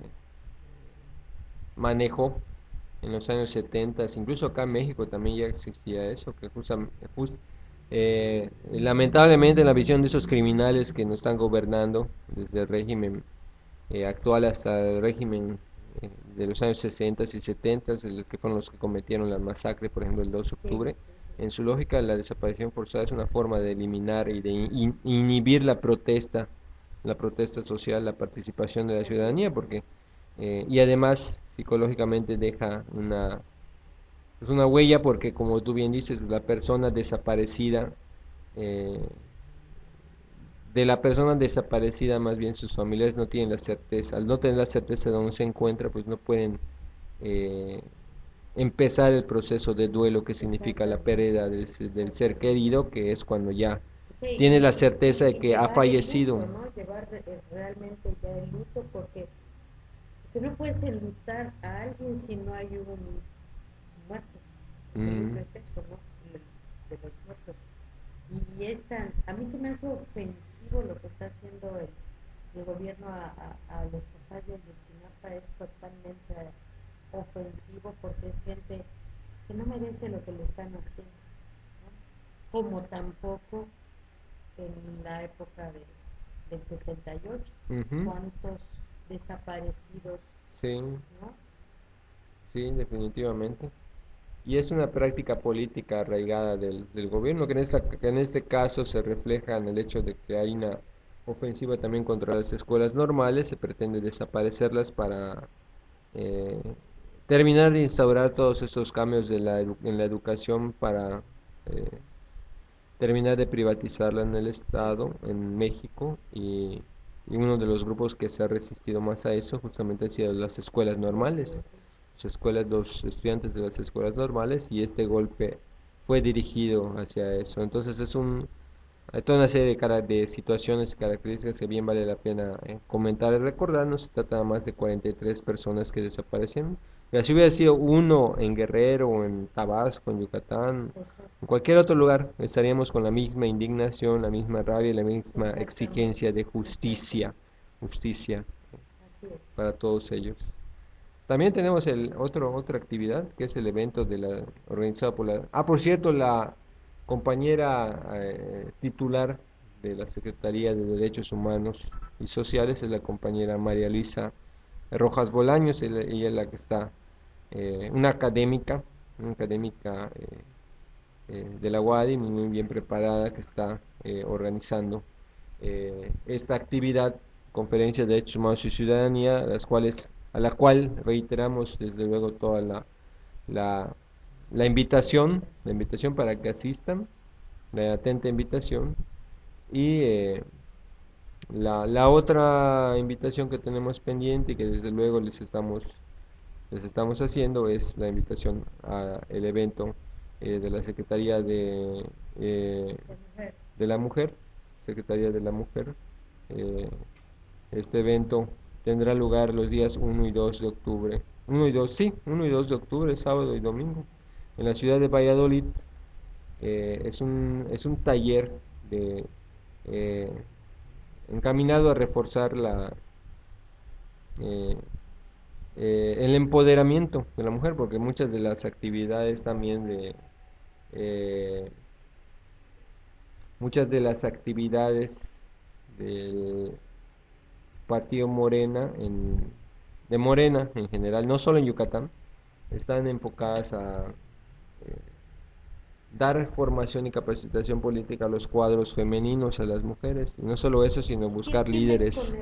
manejó en los años setenta, incluso acá en México también ya existía eso, que justam- jus- eh, lamentablemente la visión de esos criminales que nos están gobernando desde el régimen eh, actual hasta el régimen eh, de los años sesenta y setenta, el que fueron los que cometieron la masacre, por ejemplo, el dos de sí, octubre. En su lógica, la desaparición forzada es una forma de eliminar y de in- inhibir la protesta, la protesta social, la participación de la así es. ciudadanía, porque eh, y además psicológicamente deja una es una huella porque como tú bien dices, la persona desaparecida eh, de la persona desaparecida, más bien sus familiares no tienen la certeza. Al no tener la certeza de dónde se encuentra, pues no pueden eh, empezar el proceso de duelo que significa la Exactamente. pérdida del, del ser querido, que es cuando ya Sí, tienes la y, y, certeza de y que ha llevar el fallecido. luto, ¿no? Llevar eh, realmente ya el luto porque, porque no puedes enlutar a alguien si no hay un muerto. El luto Mm, es eso, ¿no? El- de los muertos. Y es tan, a mí se me hace ofensivo lo que está haciendo el, el gobierno a, a, a los papás de Ayotzinapa, es totalmente ofensivo porque es gente que no merece lo que le están haciendo, ¿no? Como tampoco en la época de, del sesenta y ocho, ujú, cuántos desaparecidos, sí, ¿no? sí, definitivamente. Y es una práctica política arraigada del, del gobierno, que en, esta, que en este caso se refleja en el hecho de que hay una ofensiva también contra las escuelas normales, se pretende desaparecerlas para eh, terminar de instaurar todos estos cambios de la edu- en la educación para eh, terminar de privatizarla en el Estado, en México, y, y uno de los grupos que se ha resistido más a eso justamente han sido las escuelas normales, las escuelas, los estudiantes de las escuelas normales, y este golpe fue dirigido hacia eso. Entonces es un, hay toda una serie de, cara- de situaciones y características que bien vale la pena eh, comentar y recordar. No se trata de más de cuarenta y tres personas que desaparecieron. Y así hubiera sido uno en Guerrero, o en Tabasco, en Yucatán, en cualquier otro lugar, estaríamos con la misma indignación, la misma rabia y la misma Exactamente, exigencia de exactamente, justicia, justicia así es. para todos ellos. También tenemos el otro otra actividad que es el evento de la organizado por la Ah, por cierto, la compañera eh, titular de la Secretaría de Derechos Humanos y Sociales es la compañera María Luisa Rojas Bolaños, ella, ella es la que está eh, una académica, una académica eh, eh, de la U A D I, muy bien preparada, que está eh, organizando eh, esta actividad, Conferencia de Derechos Humanos y Ciudadanía, las cuales, a la cual reiteramos desde luego toda la, la, la invitación, la invitación para que asistan, la atenta invitación, y eh, la, la otra invitación que tenemos pendiente y que desde luego les estamos les estamos haciendo es la invitación a el evento eh, de la Secretaría de, eh, De mujeres. de la Mujer, Secretaría de la Mujer. Eh, este evento tendrá lugar los días uno y dos de octubre uno y dos, sí, uno y dos de octubre, sábado y domingo, en la ciudad de Valladolid. Eh, es un, es un taller de, eh, encaminado a reforzar la, eh, eh, el empoderamiento de la mujer, porque muchas de las actividades también de, eh, muchas de las actividades del partido Morena, en, de Morena en general, no solo en Yucatán, están enfocadas a eh, dar formación y capacitación política a los cuadros femeninos, a las mujeres, y no solo eso, sino buscar líderes.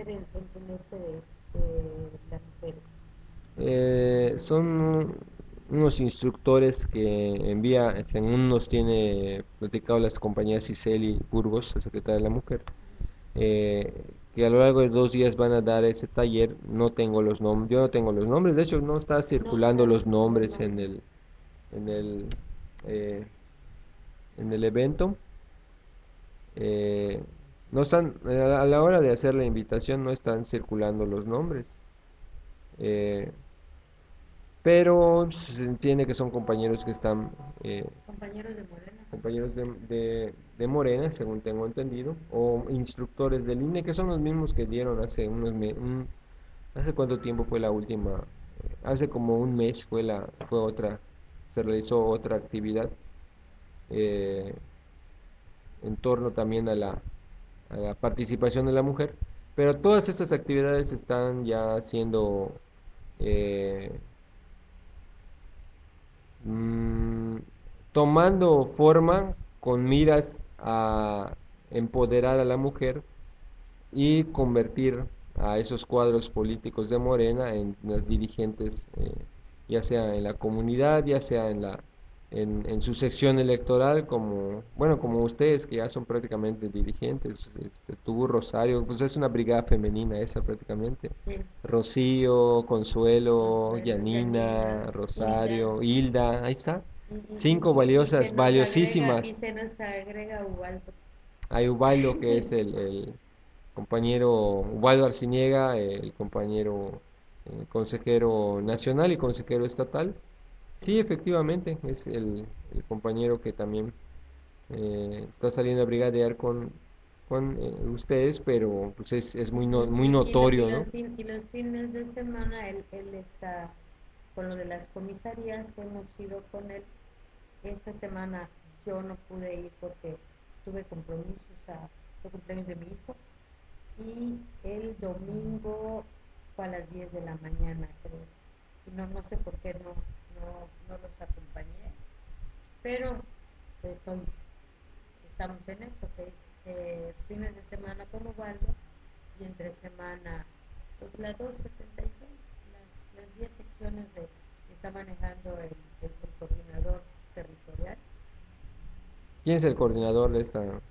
Eh, son unos instructores que envía, según nos tiene platicado las compañías Ciceli Burgos, la secretaria de la Mujer, eh, que a lo largo de dos días van a dar ese taller. No tengo los nombres, yo no tengo los nombres, de hecho no está circulando los nombres en el, en el, eh, en el evento. Eh, no están, a la hora de hacer la invitación no están circulando los nombres. Eh, pero se entiende que son compañeros que están, eh, Compañeros de Morena. compañeros de, de, de Morena, según tengo entendido, o instructores del I N E, que son los mismos que dieron hace unos me- un, ¿hace cuánto tiempo fue la última? Eh, hace como un mes fue la, fue otra, se realizó otra actividad eh, en torno también a la, a la participación de la mujer, pero todas estas actividades están ya siendo eh, mm, tomando forma con miras a empoderar a la mujer y convertir a esos cuadros políticos de Morena en las dirigentes, eh, ya sea en la comunidad, ya sea en la en, en su sección electoral, como bueno, como ustedes que ya son prácticamente dirigentes, este, tú, Rosario, pues es una brigada femenina esa prácticamente. Sí. Rocío, Consuelo, Consuelo, Yanina, Yanina, Rosario, Hilda, ahí está. Y, y- Cinco y- y- y valiosas, se nos agrega, valiosísimas. y se nos agrega Ubaldo. Hay Ubaldo, que es el, el compañero Ubaldo Arciniega, el compañero eh, consejero nacional y consejero estatal. Sí, efectivamente, es el, el compañero que también eh, está saliendo a brigadear con, con eh, ustedes, pero pues es, es muy, no- muy Y, y, lo- y notorio, los ¿no? fin- y los fines de semana él, él está con lo de las comisarías, hemos ido con él. Esta semana yo no pude ir porque tuve compromisos a los cumpleaños de mi hijo. Y el domingo fue a las diez de la mañana, creo. Y no, no sé por qué no, no, no los acompañé. Pero pues, estoy- estamos en eso, que eh, fines de semana con Ubaldo y entre semana, pues la doscientos setenta y seis, las, las diez secciones de, que está manejando el, el, el coordinador territorial. ¿Quién es el coordinador de esta, Memo,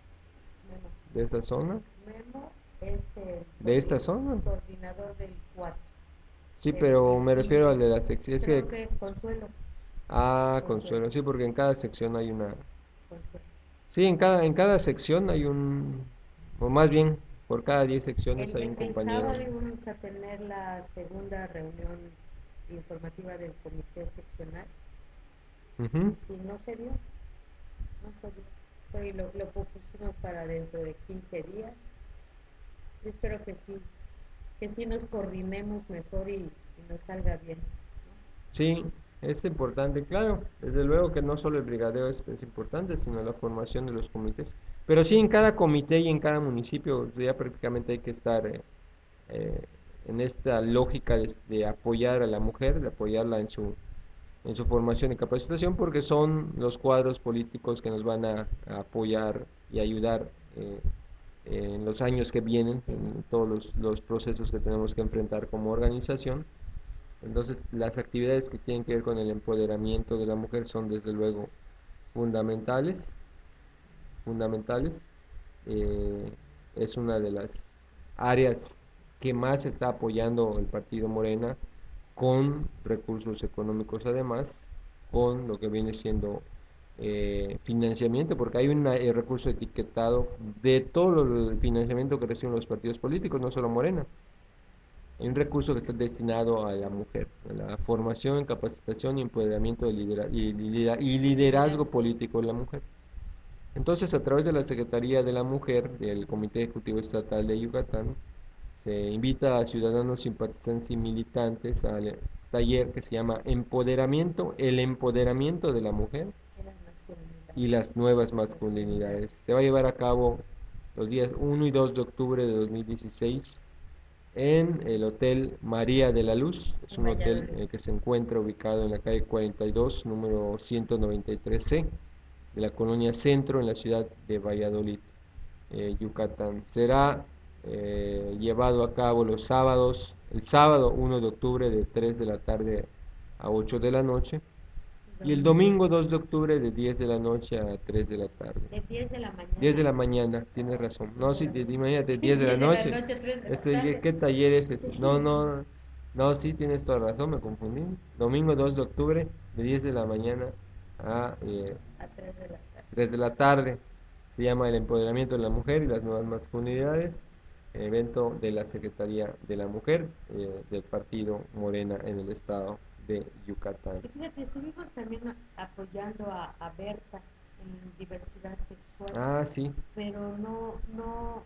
de esta zona? Memo es el ¿De esta coordi- zona? coordinador del cuatro. Sí, del- pero del me refiero al quince. de la sección. Es Creo que, que Consuelo, ah, Consuelo, Consuelo, sí, porque en cada sección hay una. Consuelo. Sí, en cada, en cada sección hay un, o más bien, por cada diez secciones El, hay el, un el compañero. sábado íbamos a tener la segunda reunión informativa del comité seccional Ujú. y no se dio, no se dio. Hoy lo, lo propusimos para dentro de quince días. Yo espero que sí, que sí nos coordinemos mejor y, y nos salga bien. Sí, es importante, claro, desde luego que no solo el brigadeo es, es importante, sino la formación de los comités. Pero sí, en cada comité y en cada municipio ya prácticamente hay que estar eh, eh, en esta lógica de, de apoyar a la mujer, de apoyarla en su, en su formación y capacitación, porque son los cuadros políticos que nos van a, a apoyar y ayudar eh, en los años que vienen, en todos los, los procesos que tenemos que enfrentar como organización. Entonces, las actividades que tienen que ver con el empoderamiento de la mujer son desde luego fundamentales, fundamentales. Eh, es una de las áreas que más está apoyando el partido Morena con recursos económicos, además con lo que viene siendo eh, financiamiento, porque hay un eh, recurso etiquetado de todo lo- el financiamiento que reciben los partidos políticos, no solo Morena. Hay un recurso que está destinado a la mujer, a la formación, capacitación y empoderamiento de lidera- y, lidera- y liderazgo político de la mujer. Entonces, a través de la Secretaría de la Mujer del Comité Ejecutivo Estatal de Yucatán, se invita a ciudadanos simpatizantes y militantes al taller que se llama Empoderamiento, el empoderamiento de la mujer y las nuevas masculinidades. Se va a llevar a cabo los días uno y dos de octubre de dos mil dieciséis en el Hotel María de la Luz. Es un hotel eh, que se encuentra ubicado en la calle cuarenta y dos, número ciento noventa y tres C, de la colonia Centro, en la ciudad de Valladolid, eh, Yucatán. Será eh, llevado a cabo los sábados, el sábado uno de octubre de tres de la tarde a ocho de la noche, y el domingo dos de octubre de diez de la noche a tres de la tarde. De diez de la mañana. diez de la mañana, tienes razón. No, sí, de, de- imagínate, diez de la diez de la noche. noche, tres de la Este, ¿qué, tarde. qué taller es ese? No, no, no, sí, tienes toda razón, me confundí. Domingo dos de octubre, de diez de la mañana a eh, A tres de la tarde. tres de la tarde. Se llama El Empoderamiento de la Mujer y las Nuevas Masculinidades, evento de la Secretaría de la Mujer eh, del Partido Morena en el estado de Yucatán. Y fíjate, estuvimos también a- apoyando a, a Berta en diversidad sexual, Ah, sí. pero no, no,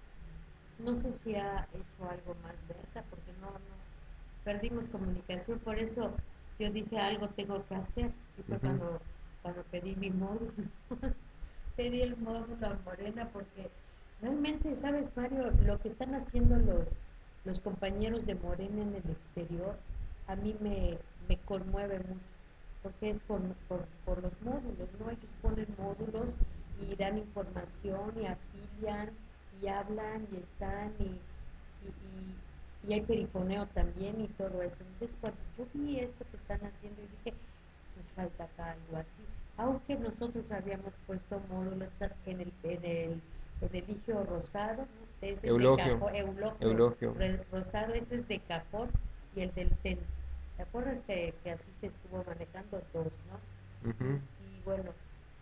no sé si ha hecho algo más Berta, porque no, no, perdimos comunicación, por eso yo dije algo tengo que hacer, y fue Ujú. cuando, cuando pedí mi módulo, pedí el módulo a Morena, porque realmente, ¿sabes, Mario? Lo que están haciendo los, los compañeros de Morena en el exterior, a mí me, me conmueve mucho, porque es por, por, por los módulos, ¿no? Ellos ponen módulos y dan información y afilian y hablan y están y, y, y, y hay perifoneo también y todo eso. Entonces, cuando yo vi esto que están haciendo, y dije, nos falta acá algo así. Aunque nosotros habíamos puesto módulos en el, en el, en el Ligio Rosado, ¿no? Ese es de Eulogio. cajón, Eulogio, Eulogio. Re- Rosado, ese es de cajón, y el del centro. ¿Te acuerdas que, que así se estuvo manejando dos, no? Ujú. Y bueno,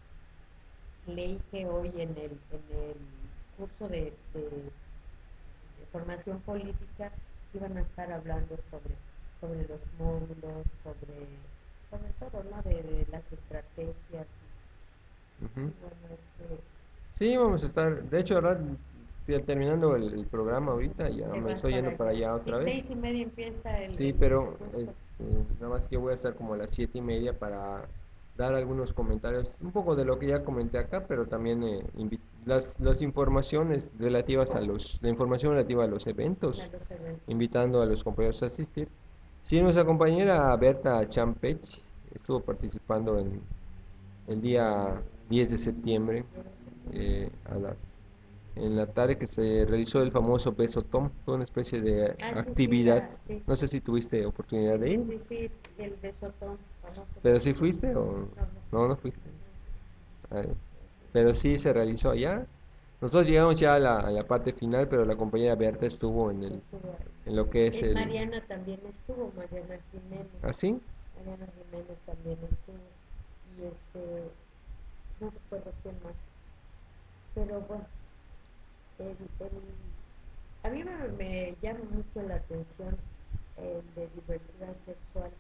leí que hoy en el, en el curso de, de, de formación política iban a estar hablando sobre, sobre los módulos, sobre, sobre todo, ¿no? De, de las estrategias. Y, Ujú. y bueno, este, Sí, vamos a estar, de hecho, ahora estoy terminando el, el programa ahorita, ya te me vas estoy yendo para allá Sí, otra vez. seis y media empieza el, Sí, el pero curso. este, nada más que voy a estar como a las siete y media para dar algunos comentarios, un poco de lo que ya comenté acá, pero también eh, invi- las, las informaciones relativas a los, la información relativa a los eventos, A los eventos. invitando a los compañeros a asistir. Sí, nuestra compañera Berta Champech estuvo participando en el día diez de septiembre eh, a las en la tarde que se realizó el famoso beso tom, fue una especie de Ah, sí, sí, actividad. la- sí. No sé si tuviste oportunidad Sí, de sí, ir, sí, sí, el besotón famoso. pero si fuiste o No, no. no, no fuiste. Ah, pero sí se realizó allá. Nosotros llegamos ya a la, a la parte final, pero la compañera Berta estuvo en el, Estuvo ahí. en lo que es Eh, el, Mariana también estuvo, Mariana Jiménez. ¿así? Mariana Jiménez también estuvo. Y este, no recuerdo quién más. Pero bueno, el, el, a mí me, me llama mucho la atención el de diversidad sexual,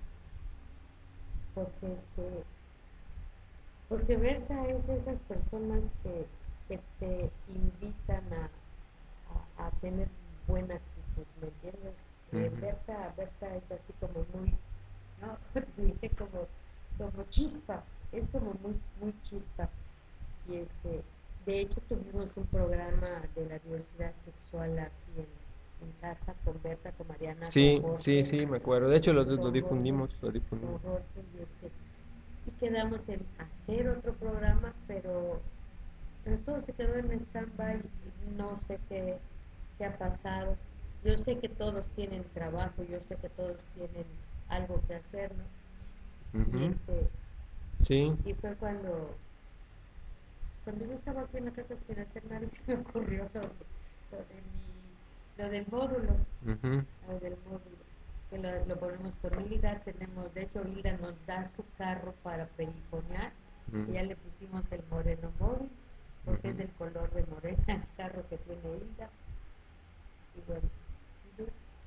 porque este, porque Berta es de esas personas que, que te invitan a, a, a tener buena actitud, ¿me entiendes? Eh, Ujú. Berta, Berta es así como muy, ¿no? Dije como, como chispa, es como muy, muy chispa. Y este, de hecho tuvimos un programa de la diversidad sexual aquí en, en casa con Berta, con Mariana, Sí, con sí, Jorge, sí, me acuerdo. De hecho, lo, lo con difundimos, Jorge, lo difundimos. con Jorge, y este, y quedamos en hacer otro programa, pero, pero todo se quedó en stand-by, no sé qué, qué ha pasado. Yo sé que todos tienen trabajo, yo sé que todos tienen algo que hacer, ¿no? Y Ujú. este, Sí, y fue cuando, cuando yo estaba aquí en la casa sin hacer nada, se me ocurrió lo, lo de mi, lo del módulo, ujú. lo del módulo, que lo, lo ponemos con Hilda, tenemos, de hecho Hilda nos da su carro para perifonear, Ujú. y ya le pusimos el moreno móvil, porque es Ujú. del color de morena el carro que tiene Hilda, y bueno, ujú.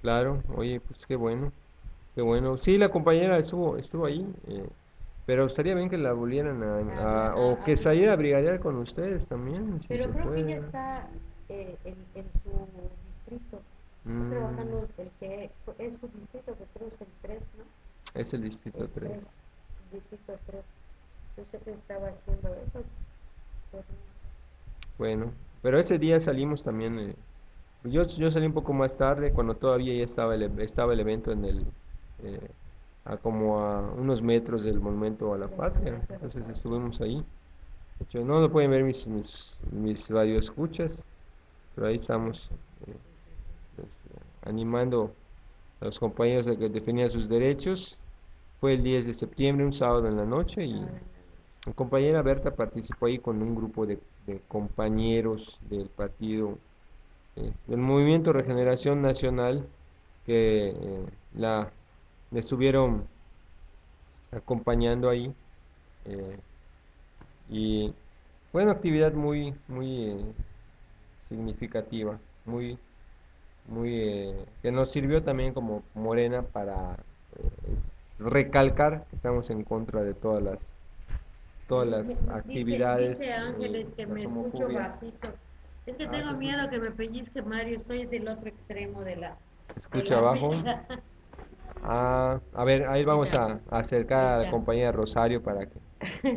Claro, oye, pues qué bueno, qué bueno. Sí, la compañera estuvo, estuvo ahí, eh, pero estaría bien que la volvieran a, Habla, a- o a- que hablar. saliera a brigadear con ustedes también, si Pero se creo que puede. ella está eh, en, en su distrito. Está Mm, trabajando el que es su distrito, que creo es el tres, ¿no? es el distrito El tres. tres, distrito tres. Yo sé que estaba haciendo eso, pero Bueno, pero ese día salimos también. eh, yo, yo salí un poco más tarde, cuando todavía ya estaba el, e- estaba el evento en el, eh, a como a unos metros del Monumento a la del Patria. momento de Entonces la estuvimos ahí. De hecho, no lo pueden ver mis, mis, mis radioescuchas, pero ahí estamos eh, pues, eh, animando a los compañeros a que definían sus derechos. Fue el diez de septiembre, un sábado en la noche, y mi compañera Berta participó ahí con un grupo de, de compañeros del partido, eh, del Movimiento Regeneración Nacional, que eh, la me estuvieron acompañando ahí. eh, y fue una actividad muy, muy eh, significativa, muy, muy eh, que nos sirvió también como Morena para eh, es- recalcar que estamos en contra de todas las todas Me- las me- Dice, actividades, dice eh, Ángeles que las me escucho homofobias. bajito. Es que Ah, tengo se miedo escucha, que me pellizque Mario. Estoy del otro extremo de la, se de escucha la abajo. mesa. Ah, a ver, ahí vamos Mira, a, a acercar ahí a la está. compañía Rosario para que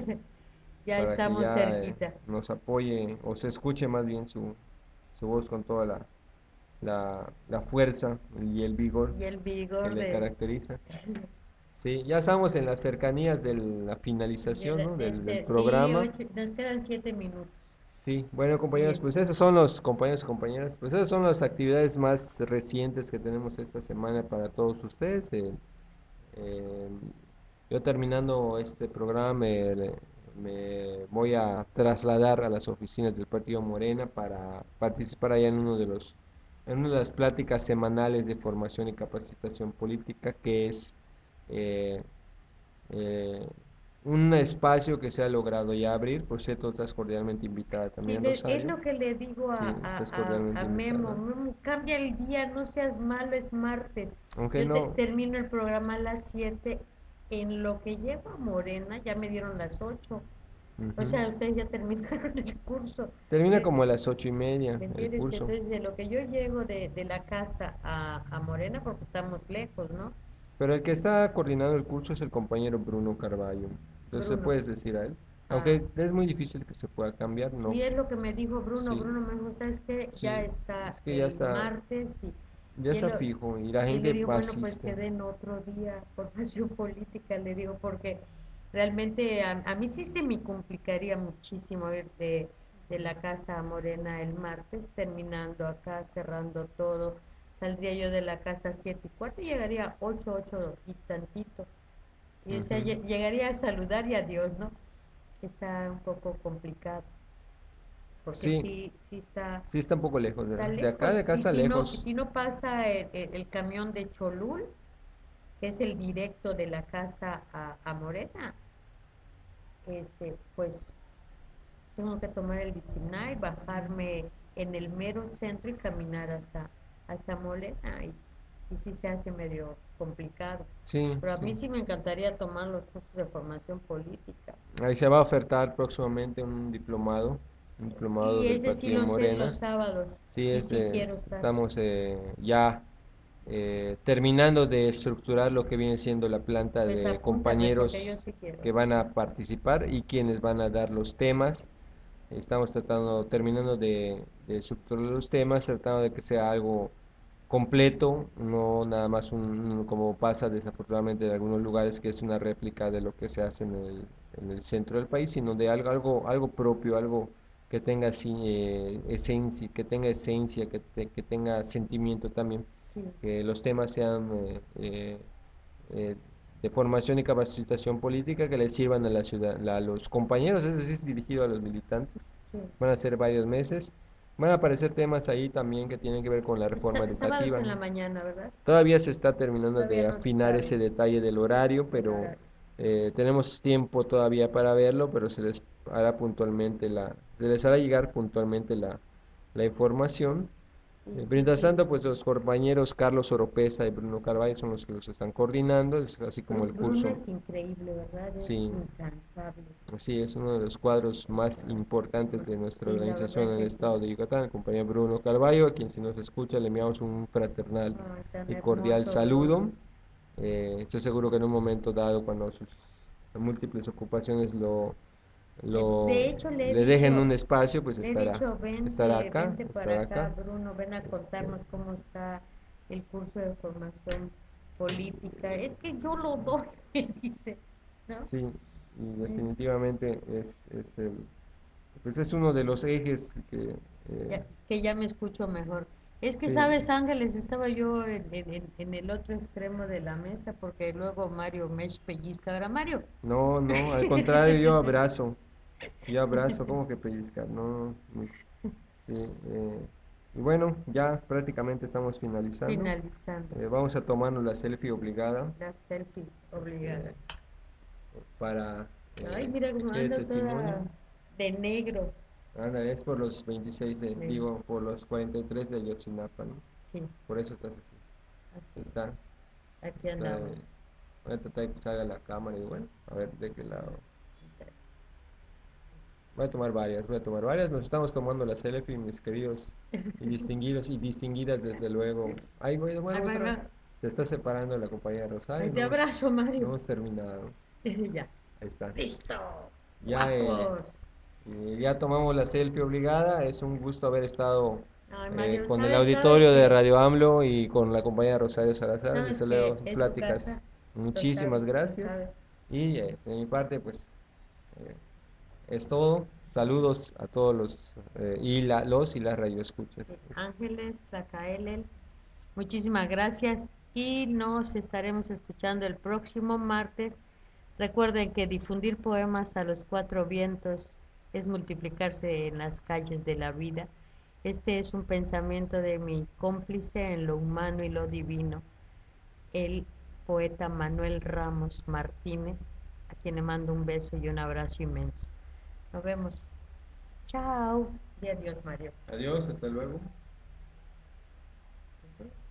Ya para que estamos ya eh, cerquita. nos apoye o se escuche más bien su, su voz con toda la, la, la fuerza y el vigor Y el que vigor le de, caracteriza. Sí, ya estamos en las cercanías de la de finalización, la- ¿no? de del, del este. Sí, programa. ocho, nos quedan siete minutos. Sí, bueno Y compañeros, es- pues esos son los compañeros y compañeras, pues esas son las actividades más recientes que tenemos esta semana para todos ustedes. eh, eh, yo terminando este programa me, me voy a trasladar a las oficinas del Partido Morena para participar allá en uno de los en una de las pláticas semanales de formación y capacitación política que es eh, eh, un espacio que se ha logrado ya abrir. Por cierto, estás cordialmente invitada sí, también, le- es Rosario. lo que le digo Sí, a, a, estás a, a cordialmente Memo. invitada. Memo, cambia el día, no seas malo, es martes. Aunque Yo te- no, termino el programa a las siete. En lo que llevo a Morena, ya me dieron las ocho. O ujú. sea, ustedes ya terminaron el curso. Termina Yo, como a las ocho y media ¿me el entiendes? curso. Entonces, de lo que yo llego de, de la casa a, a Morena, porque estamos lejos, ¿no? Pero el que está coordinando el curso es el compañero Bruno Carballo. Entonces, Bruno. puedes decir a él. Ah, Aunque es muy difícil que se pueda cambiar, no. sí, es lo que me dijo Bruno. Sí, Bruno me dijo, ¿sabes qué? Ya sí. está Es que ya el está, martes y, ya y, él está lo- fijo y la y le gente digo, va bueno, pues asiste. que den otro día, formación política, le digo, porque realmente a, a mí sí se me complicaría muchísimo ir de, de la casa a Morena el martes, terminando acá, cerrando todo. Saldría yo de la casa a siete y cuarto y llegaría a ocho, ocho y tantito. Y o sea, Ujú. lle- llegaría a saludar y adiós, ¿no? Está un poco complicado, porque Sí, sí, sí está, sí está un poco lejos, está ¿verdad? De acá, lejos. de acá Y está si no, lejos. si no pasa el, el- el camión de Cholul, que es el directo de la casa a, a Morena, este, pues tengo que tomar el Bitsinay, bajarme en el mero centro y caminar hasta, hasta Morena. Y, y sí se hace medio complicado. Sí, Pero a sí. mí sí me encantaría tomar los cursos de formación política. Ahí se va a ofertar próximamente un diplomado, un diplomado Y del ese sí Partido lo sé los Morena. sábados. Sí, Y sí este, quiero estar. estamos eh, ya eh, terminando de estructurar lo que viene siendo la planta Pues de apúntame porque compañeros yo sí quiero. que van a participar y quienes van a dar los temas. Estamos tratando, terminando de, de estructurar los temas, tratando de que sea algo completo, no nada más un, un- como pasa desafortunadamente en algunos lugares, que es una réplica de lo que se hace en el, en el centro del país, sino de algo, algo, algo propio, algo que tenga así, eh, esencia, que tenga esencia, que, te- que tenga sentimiento también, Sí. que los temas sean eh, eh, eh, de formación y capacitación política que les sirvan a la ciudad, a los compañeros, es decir, es dirigido a los militantes. Sí. Van a ser varios meses. Van a aparecer temas ahí también que tienen que ver con la reforma Sá- Sábados educativa. en la mañana, ¿verdad? Todavía se está terminando Todavía de no se afinar ese sabe detalle del horario, el pero horario. eh, tenemos tiempo todavía para verlo, pero se les hará puntualmente la, se les hará llegar puntualmente la, la información. Eh, Mientras tanto, pues los compañeros Carlos Oropesa y Bruno Carvalho son los que los están coordinando, es así como el Bruno curso. es increíble, ¿verdad? Es Sí, incansable. así es uno de los cuadros más importantes de nuestra Sí, la organización verdad en el que sí. estado de Yucatán, el compañero Bruno Carballo, a quien si nos escucha le enviamos un fraternal Ay, tan y cordial hermoso, saludo. Bruno. Eh, estoy seguro que en un momento dado, cuando sus múltiples ocupaciones lo, Eh, De lo hecho, le he le dejen un dicho, espacio, pues le he estará, dicho, estará vente, acá, vente para estará acá, acá. Bruno, ven a Este, contarnos cómo está el curso de formación política. Es que yo lo doy, me dice, ¿no? sí, y Eh, definitivamente es, es el, pues es uno de los ejes que eh, ya- que ya me escucho mejor. Es que, sí, ¿sabes, Ángeles? Estaba yo en, en- en- en el otro extremo de la mesa porque luego Mario me pellizca. Ahora, Mario. no, no, al contrario, yo abrazo, yo abrazo, como que pellizcar, no, muy- sí, eh, y bueno, ya prácticamente estamos finalizando. Finalizando Eh, vamos a tomarnos la selfie obligada la selfie obligada. eh, para Ay, eh, mira que cómo quede ando testimonio. toda de negro. Anda, es por los veintiséis de, Sí, digo, por los cuarenta y tres de Ayotzinapa, ¿no? sí, Por eso estás así. así Está, es. Aquí está, andamos. eh, voy a tratar de que salga la cámara y bueno, a ver de qué lado. Voy a tomar varias, voy a tomar varias. Nos estamos tomando la selfie, mis queridos y distinguidos y distinguidas, desde luego. Ay, voy a tomar Ay, va, otra. va. Se está separando la compañera Ay, Rosario. te No hemos, abrazo, no Mario. hemos terminado. Ya. Ahí está. Listo. Ya, eh, Guapos. eh, ya tomamos la selfie obligada. Es un gusto haber estado Ay, eh, Mario, con el ¿sabes, sabes auditorio de qué? Radio AMLO y con la compañera Rosario Salazar. ¿Sabes Desde luego, qué? son Es tu pláticas. casa. Lo Muchísimas sabes, lo gracias. sabes. Y eh, de mi parte, pues eh, es todo. Saludos a todos los eh, y la, los y las radioescuchas. Ángeles, Tlacaelel, muchísimas gracias y nos estaremos escuchando el próximo martes. Recuerden que difundir poemas a los cuatro vientos es multiplicarse en las calles de la vida. Este es un pensamiento de mi cómplice en lo humano y lo divino, el poeta Manuel Ramos Martínez, a quien le mando un beso y un abrazo inmenso. Nos vemos. Chao. Y adiós, Mario. Adiós, hasta luego.